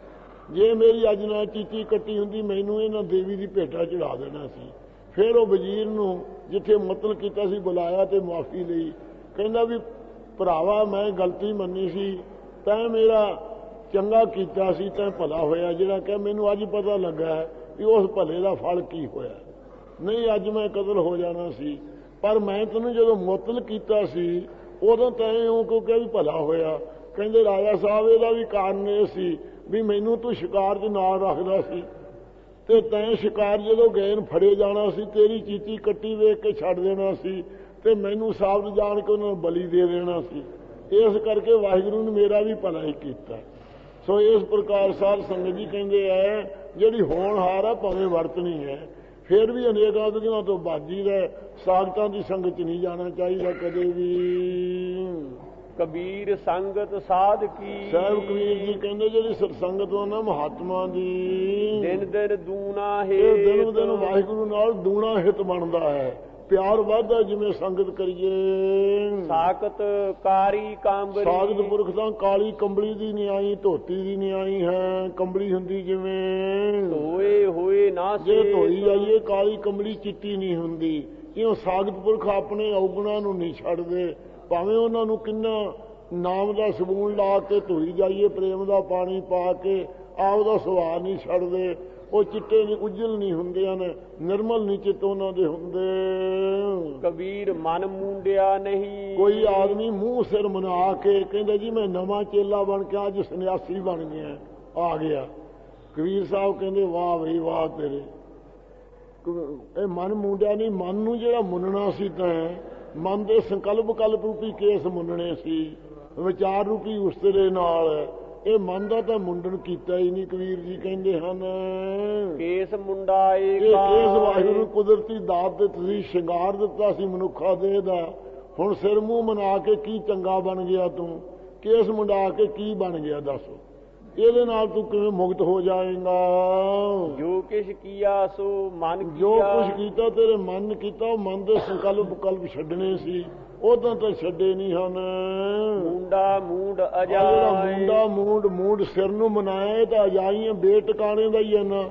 ਜੇ ਮੇਰੀ ਅੱਜ ਨਾਲ ਚੀਚੀ ਕੱਟੀ ਹੁੰਦੀ ਮੈਨੂੰ ਇਹਨਾਂ ਦੇਵੀ ਦੀ ਭੇਟਾ ਚੜਾ ਦੇਣਾ ਸੀ। ਫਿਰ ਉਹ ਵਜ਼ੀਰ ਨੂੰ ਜਿੱਥੇ ਮੁਅੱਤਲ ਕੀਤਾ ਸੀ ਬੁਲਾਇਆ ਤੇ ਮੁਆਫੀ ਲਈ। ਕਹਿੰਦਾ ਵੀ ਭਰਾਵਾ ਮੈਂ ਗਲਤੀ ਮੰਨੀ ਸੀ, ਤੈਂ ਮੇਰਾ ਚੰਗਾ ਕੀਤਾ ਸੀ, ਤੈਂ ਭਲਾ ਹੋਇਆ। ਜਿਹੜਾ ਕਿ ਮੈਨੂੰ ਅੱਜ ਪਤਾ ਲੱਗਾ ਵੀ ਉਸ ਭਲੇ ਦਾ ਫਲ ਕੀ ਹੋਇਆ। ਨਹੀਂ ਅੱਜ ਮੈਂ ਕਤਲ ਹੋ ਜਾਣਾ ਸੀ, ਪਰ ਮੈਂ ਤੈਨੂੰ ਜਦੋਂ ਮੁਅੱਤਲ ਕੀਤਾ ਸੀ ਉਦੋਂ ਤੈਂ ਉਹ ਕਿਉਂ ਕਿਹਾ ਵੀ ਭਲਾ ਹੋਇਆ। ਕਹਿੰਦੇ ਰਾਜਾ ਸਾਹਿਬ ਇਹਦਾ ਵੀ ਕਾਰਨ ਇਹ ਸੀ ਵੀ ਮੈਨੂੰ ਤੂੰ ਸ਼ਿਕਾਰ 'ਚ ਨਾਲ ਰੱਖਦਾ ਸੀ ਤੇ ਤੈਂ ਸ਼ਿਕਾਰ ਜਦੋਂ ਗਏ ਨੂੰ ਫੜੇ ਜਾਣਾ ਸੀ, ਤੇਰੀ ਚੀਚੀ ਕੱਟੀ ਵੇਖ ਕੇ ਛੱਡ ਦੇਣਾ ਸੀ ਤੇ ਮੈਨੂੰ ਸਾਬਤ ਜਾਣ ਕੇ ਉਹਨਾਂ ਨੂੰ ਬਲੀ ਦੇ ਦੇਣਾ ਸੀ। ਇਸ ਕਰਕੇ ਵਾਹਿਗੁਰੂ ਨੇ ਮੇਰਾ ਵੀ ਭਲਾ ਹੀ ਕੀਤਾ। ਸੋ ਇਸ ਪ੍ਰਕਾਰ ਸਾਧ ਸੰਗਤ ਜੀ ਕਹਿੰਦੇ ਐ ਜਿਹੜੀ ਹੋਣਹਾਰ ਆ ਭਾਵੇਂ ਵਰਤਣੀ ਹੈ, ਫਿਰ ਵੀ ਅਨੇਕ ਆਦਿਆਂ ਤੋਂ ਬਾਜੀ ਦਾ ਸਾਖਤਾਂ ਦੀ ਸੰਗਤ 'ਚ ਨਹੀਂ ਜਾਣਾ ਚਾਹੀਦਾ ਕਦੇ ਵੀ। ਕਬੀਰ ਸੰਗਤ ਸਾਧ ਕੀ। ਸਾਹਿਬ ਕਬੀਰ ਜੀ ਕਹਿੰਦੇ ਜਿਹੜੀ ਸਤਸੰਗਤ ਹੋ ਨਾ ਮਹਾਤਮਾ ਦੀ, ਦਿਨ ਦਿਨ ਦੂਣਾ ਹੈ। ਇਹ ਦਿਨੋਂ ਦਿਨ ਵਾਹਿਗੁਰੂ ਨਾਲ ਦੂਣਾ ਹਿੱਤ ਬਣਦਾ ਹੈ, ਪਿਆਰ ਵੱਧਦਾ ਜਿਵੇਂ ਸੰਗਤ ਕਰੀਏ। ਸਾਖਤ ਕਾਰੀ ਕੰਬਰੀ। ਸਾਖਤ ਪੁਰਖ ਤਾਂ ਕਾਲੀ ਕੰਬਲੀ ਦੀ ਨਹੀਂ ਆਈ, ਧੋਤੀ ਦੀ ਨਹੀਂ ਆਈ ਹੈ। ਕੰਬਲੀ ਹੁੰਦੀ ਜਿਵੇਂ ਧੋਏ ਹੋਏ ਨਾ ਜੇ ਧੋਈ ਜਾਈਏ ਕਾਲੀ ਕੰਬਲੀ ਚਿੱਟੀ ਨਹੀਂ ਹੁੰਦੀ। ਇਉਂ ਸਾਖਤ ਪੁਰਖ ਆਪਣੇ ਔਗੁਣਾਂ ਨੂੰ ਨਹੀਂ ਛੱਡਦੇ, ਭਾਵੇਂ ਉਹਨਾਂ ਨੂੰ ਕਿੰਨਾ ਨਾਮ ਦਾ ਸਬੂਨ ਲਾ ਕੇ ਧੋਈ ਜਾਈਏ, ਪ੍ਰੇਮ ਦਾ ਪਾਣੀ ਪਾ ਕੇ ਆਪ ਦਾ ਸੁਭਾਅ ਨਹੀਂ ਛੱਡਦੇ। ਉਹ ਚਿੱਟੇ ਨਹੀਂ, ਉਜਲ ਨਹੀਂ ਹੁੰਦੇ ਹਨ, ਨਿਰਮਲ ਨਹੀਂ ਚਿੱਤ ਉਹਨਾਂ ਦੇ ਹੁੰਦੇ। ਕਬੀਰ ਮਨ ਮੁੰਡਿਆ ਨਹੀਂ। ਕੋਈ ਆਦਮੀ ਮੂੰਹ ਸਿਰ ਮਨਾ ਕੇ ਕਹਿੰਦਾ ਜੀ ਮੈਂ ਨਵਾਂ ਚੇਲਾ ਬਣ ਕੇ ਅੱਜ ਸੰਨਿਆਸੀ ਬਣ ਗਿਆ ਆ ਗਿਆ। ਕਬੀਰ ਸਾਹਿਬ ਕਹਿੰਦੇ ਵਾਹ ਬਈ ਵਾਹ ਤੇਰੇ, ਇਹ ਮਨ ਮੁੰਡਿਆ ਨਹੀਂ। ਮਨ ਨੂੰ ਜਿਹੜਾ ਮੁੰਨਣਾ ਸੀ ਤਾਂ ਮਨ ਦੇ ਸੰਕਲਪ ਕਲਪ ਰੂਪੀ ਕੇਸ ਮੁੰਨਣੇ ਸੀ, ਵਿਚਾਰ ਰੂਪੀ ਉਸਤਰੇ ਨਾਲ। ਇਹ ਮਨ ਦਾ ਤਾਂ ਮੁੰਡਨ ਕੀਤਾ ਹੀ ਨਹੀਂ। ਕਬੀਰ ਜੀ ਕਹਿੰਦੇ ਹਨ ਕੇਸ ਮੁੰਡਾ ਇਹ ਕੇਸ ਵਾਹਿਗੁਰੂ ਕੁਦਰਤੀ ਦਾਤ ਦੇ ਤੁਸੀਂ ਸ਼ਿੰਗਾਰ ਦਿੱਤਾ ਸੀ ਮਨੁੱਖਾ ਦੇਹ ਦਾ। ਹੁਣ ਸਿਰ ਮੂੰਹ ਮਨਾ ਕੇ ਕੀ ਚੰਗਾ ਬਣ ਗਿਆ ਤੂੰ, ਕੇਸ ਮੁੰਡਾ ਕੇ ਕੀ ਬਣ ਗਿਆ ਦੱਸ। ਇਹਦੇ ਨਾਲ ਤੂੰ ਕਿਵੇਂ ਮੁਕਤ ਹੋ ਜਾਏਗਾ। ਜੋ ਕਿਛ ਕੀਆ ਸੋ ਮਨ ਕੀਆ। ਜੋ ਕੁਛ ਕੀਤਾ ਤੇਰੇ ਮਨ ਨੇ ਕੀਤਾ, ਉਹ ਮਨ ਦੇ ਸੰਕਲਪ ਕਲਪ ਛੱਡਣੇ ਸੀ, ਉਦੋਂ ਤਾਂ ਛੱਡੇ ਨਹੀਂ ਹਨ। ਮੁੰਡਾ ਮੂੰਡ ਜਿਹੜਾ ਅਜਾਏ। ਮੁੰਡਾ ਮੂੰਡ ਸਿਰ ਨੂੰ ਮਨਾਇਆ ਤਾਂ ਅਜਾਈਆਂ ਬੇਟਿਕਾਣੇ ਦਾ ਹੀ ਹੈ ਨਾ।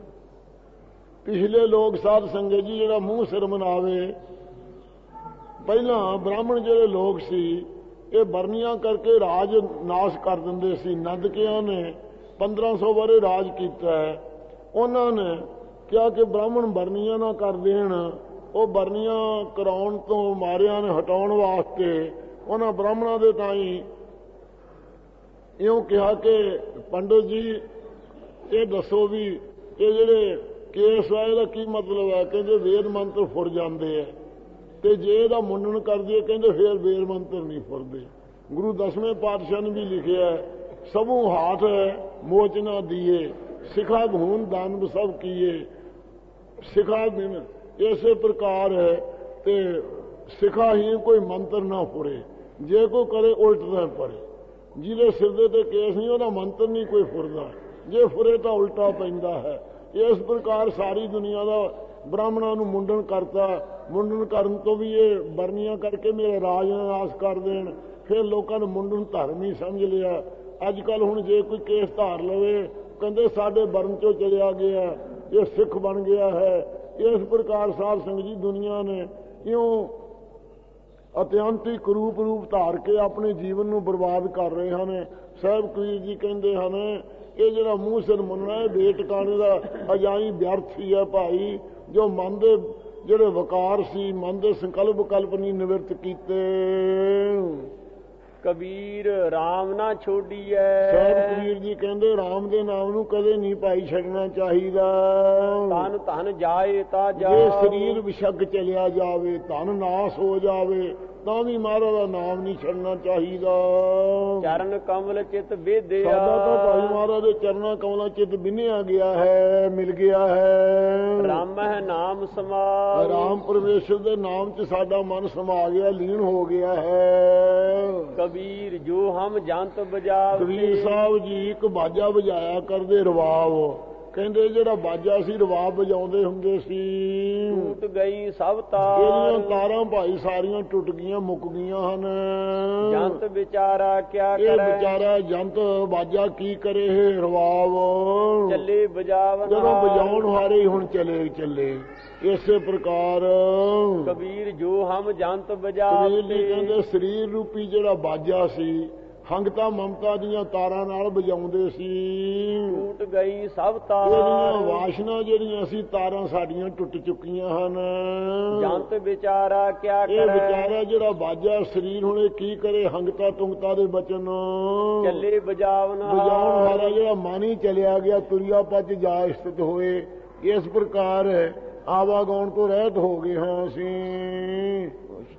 ਪਿਛਲੇ ਲੋਕ ਸਾਧ ਸੰਗਤ ਜੀ ਜਿਹੜਾ ਮੂੰਹ ਸਿਰ ਮਨਾਵੇ, ਪਹਿਲਾਂ ਬ੍ਰਾਹਮਣ ਜਿਹੜੇ ਲੋਕ ਸੀ ਇਹ ਬਰਨੀਆਂ ਕਰਕੇ ਰਾਜ ਨਾਸ਼ ਕਰ ਦਿੰਦੇ ਸੀ। ਨੰਦਕਿਆਂ ਨੇ 1500 ਵਰੇ ਰਾਜ ਕੀਤਾ ਹੈ। ਉਹਨਾਂ ਨੇ ਕਿਹਾ ਕਿ ਬ੍ਰਾਹਮਣ ਬਰਨੀਆਂ ਨਾ ਕਰ ਦੇਣ। ਉਹ ਬਰਨੀਆਂ ਕਰਾਉਣ ਤੋਂ ਮਾਰਿਆਂ ਨੇ ਹਟਾਉਣ ਵਾਸਤੇ ਉਹਨਾਂ ਬ੍ਰਾਹਮਣਾਂ ਦੇ ਤਾਈਂ ਇਉਂ ਕਿਹਾ ਕਿ ਪੰਡਤ ਜੀ ਇਹ ਦੱਸੋ ਵੀ ਇਹ ਜਿਹੜੇ ਕੇਸ ਆ ਇਹਦਾ ਕੀ ਮਤਲਬ ਹੈ। ਕਹਿੰਦੇ ਵੇਦ ਮੰਤਰ ਫੁਰ ਜਾਂਦੇ ਆ, ਤੇ ਜੇ ਇਹਦਾ ਮੁੰਨਣ ਕਰ ਦਈਏ ਕਹਿੰਦੇ ਫੇਰ ਵੇਦ ਮੰਤਰ ਨਹੀਂ ਫੁਰਦੇ। ਗੁਰੂ 10ਵੇਂ ਪਾਤਸ਼ਾਹ ਨੇ ਵੀ ਲਿਖਿਆ ਸਭੂ ਹਾਥ ਮੋਚਨਾ ਦੀਏ, ਸਿਖਾ ਭੂਨ ਦਾਨਵ ਸਭ ਕੀਏ। ਸਿਖਾ ਦਿਨ ਇਸੇ ਪ੍ਰਕਾਰ ਹੈ ਤੇ ਸਿਖਾ ਹੀ ਕੋਈ ਮੰਤਰ ਨਾ ਫੁਰੇ, ਜੇ ਕੋਈ ਕਰੇ ਉਲਟਦਾ ਪਰੇ। ਜਿਹਦੇ ਸਿਰ ਦੇ ਤੇ ਕੇਸ ਨਹੀਂ ਉਹਦਾ ਮੰਤਰ ਨਹੀਂ ਕੋਈ ਫੁਰਦਾ, ਜੇ ਫੁਰੇ ਤਾਂ ਉਲਟਾ ਪੈਂਦਾ ਹੈ। ਇਸ ਪ੍ਰਕਾਰ ਸਾਰੀ ਦੁਨੀਆ ਦਾ ਬ੍ਰਾਹਮਣਾਂ ਨੂੰ ਮੁੰਡਨ ਕਰਤਾ। ਮੁੰਡਨ ਕਰਨ ਤੋਂ ਵੀ ਇਹ ਬਰਨੀਆਂ ਕਰਕੇ ਮੇਰੇ ਰਾਜ ਨਾਸ਼ ਕਰ ਦੇਣ। ਫਿਰ ਲੋਕਾਂ ਨੇ ਮੁੰਡਨ ਧਰਮ ਹੀ ਸਮਝ ਲਿਆ। ਅੱਜ ਕੱਲ ਹੁਣ ਜੇ ਕੋਈ ਕੇਸ ਧਾਰ ਲਵੇ ਕਹਿੰਦੇ ਸਾਡੇ ਬਰਨ ਚੋਂ ਚਲਿਆ ਗਿਆ, ਇਹ ਸਿੱਖ ਬਣ ਗਿਆ ਹੈ। ਇਸ ਪ੍ਰਕਾਰ ਸਾਧ ਸੰਗਤ ਜੀ ਦੁਨੀਆ ਨੇ ਇਉਂ ਅਤਿਅੰਤਿਕ ਰੂਪ ਧਾਰ ਕੇ ਆਪਣੇ ਜੀਵਨ ਨੂੰ ਬਰਬਾਦ ਕਰ ਰਹੇ ਹਨ। ਸਾਹਿਬ ਕਬੀਰ ਜੀ ਕਹਿੰਦੇ ਹਨ ਇਹ ਜਿਹੜਾ ਮੂੰਹ ਸਿਰ ਮੰਨਣਾ ਹੈ ਬੇਟਿਕਾਣੇ ਦਾ ਅਜਾਈ ਵਿਅਰਥ ਹੀ ਹੈ ਭਾਈ। ਜੋ ਮਨ ਦੇ ਜਿਹੜੇ ਵਕਾਰ ਸੀ, ਮਨ ਦੇ ਸੰਕਲਪ ਕਲਪ ਨਹੀਂ ਨਿਵਰਤ ਕੀਤੇ। ਕਬੀਰ RAM ਨਾ ਛੋਡੀਐ। ਸਾਹਿਬ ਕਬੀਰ ਜੀ ਕਹਿੰਦੇ RAM ਦੇ ਨਾਮ ਨੂੰ ਕਦੇ ਨਹੀਂ ਭਾਈ ਛੱਡਣਾ ਚਾਹੀਦਾ। ਤਨ ਧਨ ਜਾਏ ਤਾ ਜੇ ਜਾਏ, ਸਰੀਰ ਵਿਛੱਗ ਚਲਿਆ ਜਾਵੇ, ਧਨ ਨਾਸ ਹੋ ਜਾਵੇ, ਤਾਂ ਵੀ ਮਹਾਰਾਜ ਦਾ ਨਾਮ ਨਹੀਂ ਛੱਡਣਾ ਚਾਹੀਦਾ। ਚਰਨ ਕਮਲ ਚਿਤ ਵੇਦਿਆ। ਸਾਡਾ ਤਾਂ ਭਾਈ ਮਹਾਰਾਜ ਦੇ ਚਰਨਾਂ ਕਮਲਾਂ ਚਿਤ ਬਿਨਿਆ ਗਿਆ ਹੈ, ਮਿਲ ਗਿਆ ਹੈ। ਰਾਮ ਹੈ ਨਾਮ ਸਮਾਏ। ਰਾਮ ਪਰਮੇਸ਼ਰ ਦੇ ਨਾਮ 'ਚ ਸਾਡਾ ਮਨ ਸਮਾ ਗਿਆ, ਲੀਨ ਹੋ ਗਿਆ ਹੈ। ਕਬੀਰ ਜੋ ਹਮ ਜੰਤ ਬਜਾਵ। ਕਬੀਰ ਸਾਹਿਬ ਜੀ ਇੱਕ ਬਾਜਾ ਵਜਾਇਆ ਕਰਦੇ, ਰਵਾਬ। ਕਹਿੰਦੇ ਜਿਹੜਾ ਬਾਜਾ ਸੀ ਰਵਾਬ ਵਜਾਉਂਦੇ ਹੁੰਦੇ ਸੀ, ਟੂਟ ਗਈ ਸਭ ਇਹਦੀਆਂ ਤਾਰ। ਤਾਰਾਂ ਭਾਈ ਸਾਰੀਆਂ ਟੁੱਟ ਗਈਆਂ, ਮੁੱਕ ਗਈਆਂ ਹਨ। ਜੰਤ ਵਿਚਾਰਾ ਕਿਆ ਇਹ ਕਰੇ। ਵਿਚਾਰਾ ਜੰਤ ਬਾਜਾ ਕੀ ਕਰੇ, ਰਵਾਬ ਚੱਲੇ ਬਜਾਵਨ ਜਦੋਂ ਹਾਰ। ਵਜਾਉਣ ਹਾਰੇ ਹੁਣ ਚੱਲੇ। ਇਸੇ ਪ੍ਰਕਾਰ ਕਬੀਰ ਜੋ ਹਮ ਜੰਤ ਬਜਾਵ। ਕਬੀਰ ਜੀ ਕਹਿੰਦੇ ਸਰੀਰ ਰੂਪੀ ਜਿਹੜਾ ਬਾਜਾ ਸੀ, ਹੰਗਤਾ ਮਮਤਾ ਦੀਆਂ ਤਾਰਾਂ ਨਾਲ ਵਜਾਉਂਦੇ ਸੀ। ਟੂਟ ਗਈ ਸਭ ਇਹਦੀਆਂ ਤਾਰ। ਵਾਸ਼ਨਾ ਜਿਹੜੀਆਂ ਸੀ, ਤਾਰਾਂ ਸਾਡੀਆਂ ਟੁੱਟ ਚੁੱਕੀਆਂ ਹਨ। ਜੰਤ ਵਿਚਾਰਾ ਕਿਆ ਇਹ ਕਰੇ। ਵਿਚਾਰਾ ਜਿਹੜਾ ਬਾਜਾ ਸਰੀਰ ਹੁਣ ਇਹ ਕੀ ਕਰੇ, ਹੰਗਤਾ ਤੁੰਗਤਾ ਦੇ ਬਚਨ ਚੱਲੇ ਬਜਾਵਨ ਵਜਾਉਣ ਵਾਲਾ ਜਿਹੜਾ ਮਨ ਹੀ ਚਲਿਆ ਗਿਆ, ਤੁਰਿਆ ਪਚ ਜਾ ਸਥਿਤ ਹੋਏ। ਇਸ ਪ੍ਰਕਾਰ ਆਵਾਗਾਉਣ ਤੋਂ ਰਹਿਤ ਹੋ ਗਏ ਹਾਂ ਅਸੀਂ।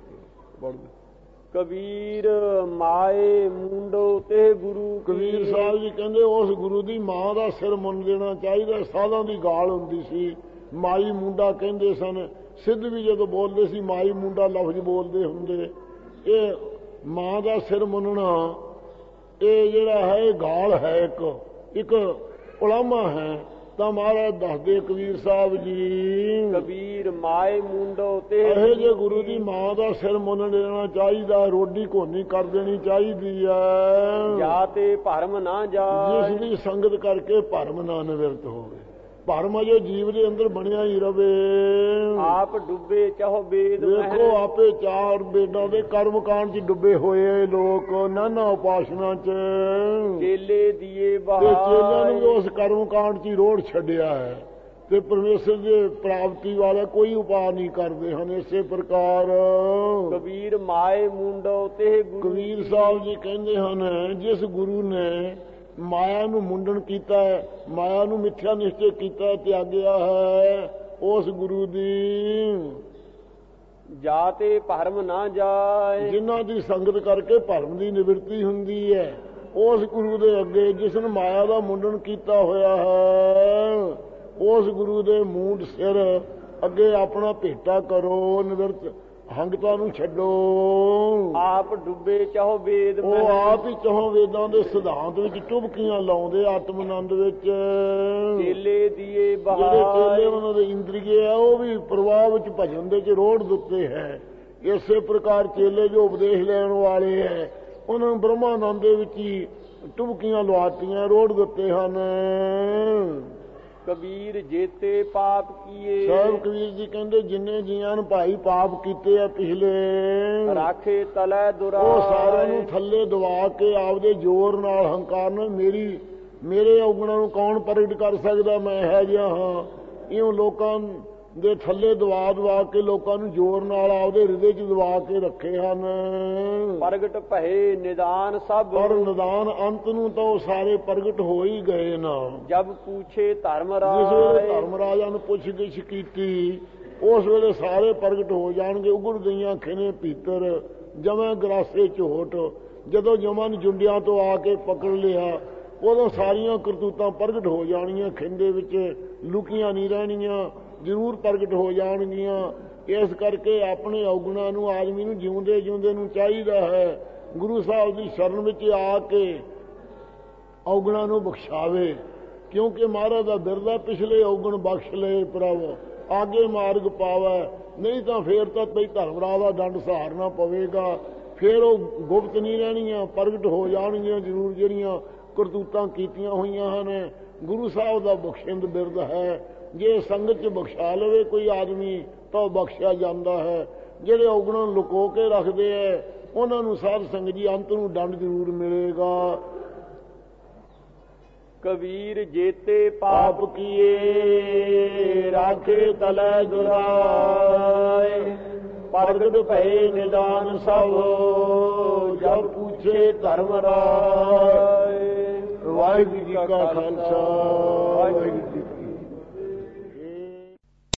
ਕਬੀਰ ਮਾਏ ਮੁੰਡੋ ਤੇ ਗੁਰੂ ਕੀ। ਕਬੀਰ ਸਾਹਿਬ ਜੀ ਕਹਿੰਦੇ ਉਸ ਗੁਰੂ ਦੀ ਮਾਂ ਦਾ ਸਿਰ ਮੁੰਨ ਦੇਣਾ ਚਾਹੀਦਾ। ਸਾਧਾਂ ਦੀ ਗਾਲ ਹੁੰਦੀ ਸੀ, ਮਾਈ ਮੁੰਡਾ ਕਹਿੰਦੇ ਸਨ। ਸਿੱਧ ਵੀ ਜਦੋਂ ਬੋਲਦੇ ਸੀ ਮਾਈ ਮੁੰਡਾ ਲਫ਼ਜ਼ ਬੋਲਦੇ ਹੁੰਦੇ। ਇਹ ਮਾਂ ਦਾ ਸਿਰ ਮੁੰਨਣਾ ਇਹ ਜਿਹੜਾ ਹੈ, ਇਹ ਗਾਲ ਹੈ, ਇੱਕ ਉਲਾਮਾ ਹੈ। ਤਾਂ ਮਹਾਰਾਜ ਦੱਸਦੇ ਕਬੀਰ ਸਾਹਿਬ ਜੀ, ਕਬੀਰ ਮਾਏ ਮੁੰਡੋ ਤੇ ਇਹ ਜੇ ਗੁਰੂ ਦੀ ਮਾਂ ਦਾ ਸਿਰ ਮੁੰਨ ਦੇਣਾ ਚਾਹੀਦਾ, ਰੋਡੀ ਘੋਨੀ ਕਰ ਦੇਣੀ ਚਾਹੀਦੀ ਹੈ। ਜਾ ਤੇ ਭਰਮ ਨਾ ਜਾਏ। ਜਿਸ ਦੀ ਸੰਗਤ ਕਰਕੇ ਭਰਮ ਨਾ ਨਿਵਰਤ ਹੋਵੇ। ਭਰਮ ਅਜੇ ਜੀਵ ਦੇ ਅੰਦਰ ਬਣਿਆ ਹੀ ਰਵੇ। ਆਪ ਡੁੱਬੇ ਚਾਹੋ ਬੇਦ ਵੇਖੋ ਆਪੇ ਚਾਰ ਬੇਦਾਂ ਦੇ ਕਰਮ ਕਾਂਡ 'ਚ ਡੁੱਬੇ ਹੋਏ ਲੋਕ, ਨਾਨਾ ਉਪਾਸਨਾ 'ਚ। ਚੇਲੇ ਦੀਏ ਤੇ ਚੇਲਿਆਂ ਨੂੰ ਵੀ ਬਹਾਏ। ਉਸ ਕਰਮ ਕਾਂਡ 'ਚ ਹੀ ਰੋੜ ਛੱਡਿਆ ਹੈ ਤੇ ਪਰਮੇਸ਼ਰ ਦੇ ਪ੍ਰਾਪਤੀ ਵਾਲਾ ਕੋਈ ਉਪਾਅ ਨਹੀਂ ਕਰਦੇ ਹਨ। ਇਸੇ ਪ੍ਰਕਾਰ ਕਬੀਰ ਮਾਏ ਮੁੰਡੋ ਤੇ ਗੁਰੂ ਕਬੀਰ ਸਾਹਿਬ ਜੀ ਕਹਿੰਦੇ ਹਨ, ਜਿਸ ਗੁਰੂ ਨੇ ਮਾਇਆ ਨੂੰ ਮੁੰਡਨ ਕੀਤਾ ਹੈ, ਮਾਇਆ ਨੂੰ ਮਿੱਥਿਆ ਨਿਸ਼ਚੈ ਕੀਤਾ, ਤਿਆਗਿਆ ਹੈ, ਉਸ ਗੁਰੂ ਦੀ ਜਾ ਤੇ ਭਰਮ ਨਾ ਜਾਏ। ਜਿਨ੍ਹਾਂ ਦੀ ਸੰਗਤ ਕਰਕੇ ਭਰਮ ਦੀ ਨਿਵਰਤੀ ਹੁੰਦੀ ਹੈ, ਉਸ ਗੁਰੂ ਦੇ ਅੱਗੇ ਜਿਸ ਨੇ ਮਾਇਆ ਦਾ ਮੁੰਡਨ ਕੀਤਾ ਹੋਇਆ ਹੈ, ਉਸ ਗੁਰੂ ਦੇ ਮੂੰਡ ਸਿਰ ਅੱਗੇ ਆਪਣਾ ਭੇਟਾ ਕਰੋ, ਨਿਵਰਤ ਹੰਗਤਾ ਨੂੰ ਛੱਡੋ। ਆਪ ਡੁੱਬੇ ਚਾਹੋ ਵੇਦ ਉਹ ਆਪ ਹੀ ਚਾਹੋਂ ਵੇਦਾਂ ਦੇ ਸਿਧਾਂਤ ਵਿੱਚ ਟੁਬਕੀਆਂ ਲਾਉਂਦੇ, ਆਤਮ ਆਨੰਦ ਵਿੱਚ। ਚੇਲੇ ਦੀਏ ਜਿਹੜੇ ਬਹਾਏ। ਚੇਲੇ ਉਹਨਾਂ ਦੇ ਇੰਦਰੀਏ ਆ, ਉਹ ਵੀ ਪ੍ਰਵਾਹ ਵਿੱਚ ਭਜਨ ਦੇ ਚ ਰੋੜ ਦਿੱਤੇ ਹੈ। ਇਸੇ ਪ੍ਰਕਾਰ ਚੇਲੇ ਜੋ ਉਪਦੇਸ਼ ਲੈਣ ਵਾਲੇ ਹੈ, ਉਹਨਾਂ ਨੂੰ ਬ੍ਰਹਮਾਨੰਦ ਦੇ ਵਿੱਚ ਹੀ ਟੁਬਕੀਆਂ ਲਵਾਤੀਆਂ, ਰੋੜ ਦਿੱਤੇ ਹਨ। ਕਬੀਰ ਜੇਤੇ ਪਾਪ ਕੀਏ। ਸਾਹਿਬ ਕਬੀਰ ਜੀ ਕਹਿੰਦੇ ਜਿੰਨੇ ਜੀਆਂ ਨੂੰ ਭਾਈ ਪਾਪ ਕੀਤੇ ਆ ਪਿਛਲੇ, ਰਾਖੇ ਤਲੈ ਦੁਰਾ। ਉਹ ਸਾਰਿਆਂ ਨੂੰ ਥੱਲੇ ਦਬਾ ਕੇ ਆਪਦੇ ਜ਼ੋਰ ਨਾਲ, ਹੰਕਾਰ ਨਾਲ, ਮੇਰੇ ਔਗਣਾਂ ਨੂੰ ਕੌਣ ਪ੍ਰਗਟ ਕਰ ਸਕਦਾ, ਮੈਂ ਹੈ ਜਿਹਾ ਹਾਂ। ਇਉਂ ਲੋਕਾਂ ਦੇ ਥੱਲੇ ਦਬਾ ਕੇ ਲੋਕਾਂ ਨੂੰ ਜ਼ੋਰ ਨਾਲ ਆਪਦੇ ਹਿਰਦੇ 'ਚ ਦਬਾ ਕੇ ਰੱਖੇ ਹਨ। ਪ੍ਰਗਟ ਭਏ ਨਿਦਾਨ ਸਭ। ਪਰ ਨਿਦਾਨ ਅੰਤ ਨੂੰ ਤਾਂ ਉਹ ਸਾਰੇ ਪ੍ਰਗਟ ਹੋ ਹੀ ਗਏ ਨਾ। ਜਬ ਪੂਛੇ ਧਰਮ ਜਿਸ ਵੇਲੇ ਰਾਏ। ਧਰਮ ਰਾਜਾ ਨੂੰ ਪੁੱਛ ਗਿੱਛ ਕੀਤੀ, ਉਸ ਵੇਲੇ ਸਾਰੇ ਪ੍ਰਗਟ ਹੋ ਜਾਣਗੇ। ਉਗੜ ਗਈਆਂ ਖਿਨੇ ਭੀਤਰ, ਜਮੈ ਗਰਾਸੇ ਝੋਟ। ਜਦੋਂ ਜਮਾਂ ਜੁੰਡਿਆਂ ਤੋਂ ਆ ਕੇ ਪਕੜ ਲਿਆ, ਉਦੋਂ ਸਾਰੀਆਂ ਕਰਤੂਤਾਂ ਪ੍ਰਗਟ ਹੋ ਜਾਣੀਆਂ। ਖਿੰਦੇ ਵਿੱਚ ਲੁਕੀਆਂ ਨਹੀਂ ਰਹਿਣੀਆਂ, ਜ਼ਰੂਰ ਪ੍ਰਗਟ ਹੋ ਜਾਣਗੀਆਂ। ਇਸ ਕਰਕੇ ਆਪਣੇ ਔਗੁਣਾਂ ਨੂੰ ਆਦਮੀ ਨੂੰ ਜਿਉਂਦੇ ਜਿਉਂਦੇ ਨੂੰ ਚਾਹੀਦਾ ਹੈ ਗੁਰੂ ਸਾਹਿਬ ਦੀ ਸ਼ਰਨ ਵਿੱਚ ਆ ਕੇ ਔਗੁਣਾਂ ਨੂੰ ਬਖਸ਼ਾਵੇ। ਕਿਉਂਕਿ ਮਹਾਰਾਜ ਦਾ ਬਿਰਦਾ ਪਿਛਲੇ ਔਗੁਣ ਬਖਸ਼ ਲਏ ਪ੍ਰਭ, ਆਗੇ ਮਾਰਗ ਪਾਵੈ। ਨਹੀਂ ਤਾਂ ਫੇਰ ਤਾਂ ਬਈ ਧਰਮਰਾਜ ਦਾ ਦੰਡ ਸਹਾਰਨਾ ਪਵੇਗਾ। ਫੇਰ ਉਹ ਗੁਪਤ ਨਹੀਂ ਰਹਿਣੀਆਂ, ਪ੍ਰਗਟ ਹੋ ਜਾਣਗੀਆਂ ਜ਼ਰੂਰ, ਜਿਹੜੀਆਂ ਕਰਤੂਤਾਂ ਕੀਤੀਆਂ ਹੋਈਆਂ ਹਨ। ਗੁਰੂ ਸਾਹਿਬ ਦਾ ਬਖਸ਼ਿੰਦ ਬਿਰਦ ਹੈ। ਜੇ ਸੰਗਤ 'ਚ ਬਖਸ਼ਾ ਲਵੇ ਕੋਈ ਆਦਮੀ ਤਾਂ ਉਹ ਬਖਸ਼ਿਆ ਜਾਂਦਾ ਹੈ। ਜਿਹੜੇ ਔਗਣਾਂ ਨੂੰ ਲੁਕੋ ਕੇ ਰੱਖਦੇ ਹੈ, ਉਹਨਾਂ ਨੂੰ ਸਾਧ ਸੰਗਤ ਜੀ ਅੰਤ ਨੂੰ ਦੰਡ ਜ਼ਰੂਰ ਮਿਲੇਗਾ। ਕਬੀਰ ਜੇਤੇ ਪਾਪ ਕੀਏ। ਰਾਖੇ ਤਲੈ ਦੁਰਾਏ। ਪ੍ਰਗਟ ਭਏ ਨਿਦਾਨ ਸਭ ਜਬ ਪੁੱਛੇ ਧਰਮ ਰਾਏ। ਵਾਹਿਗੁਰੂ ਜੀ ਕਾ ਖਾਲਸਾ ਵਾਹਿਗੁਰੂ ਜੀ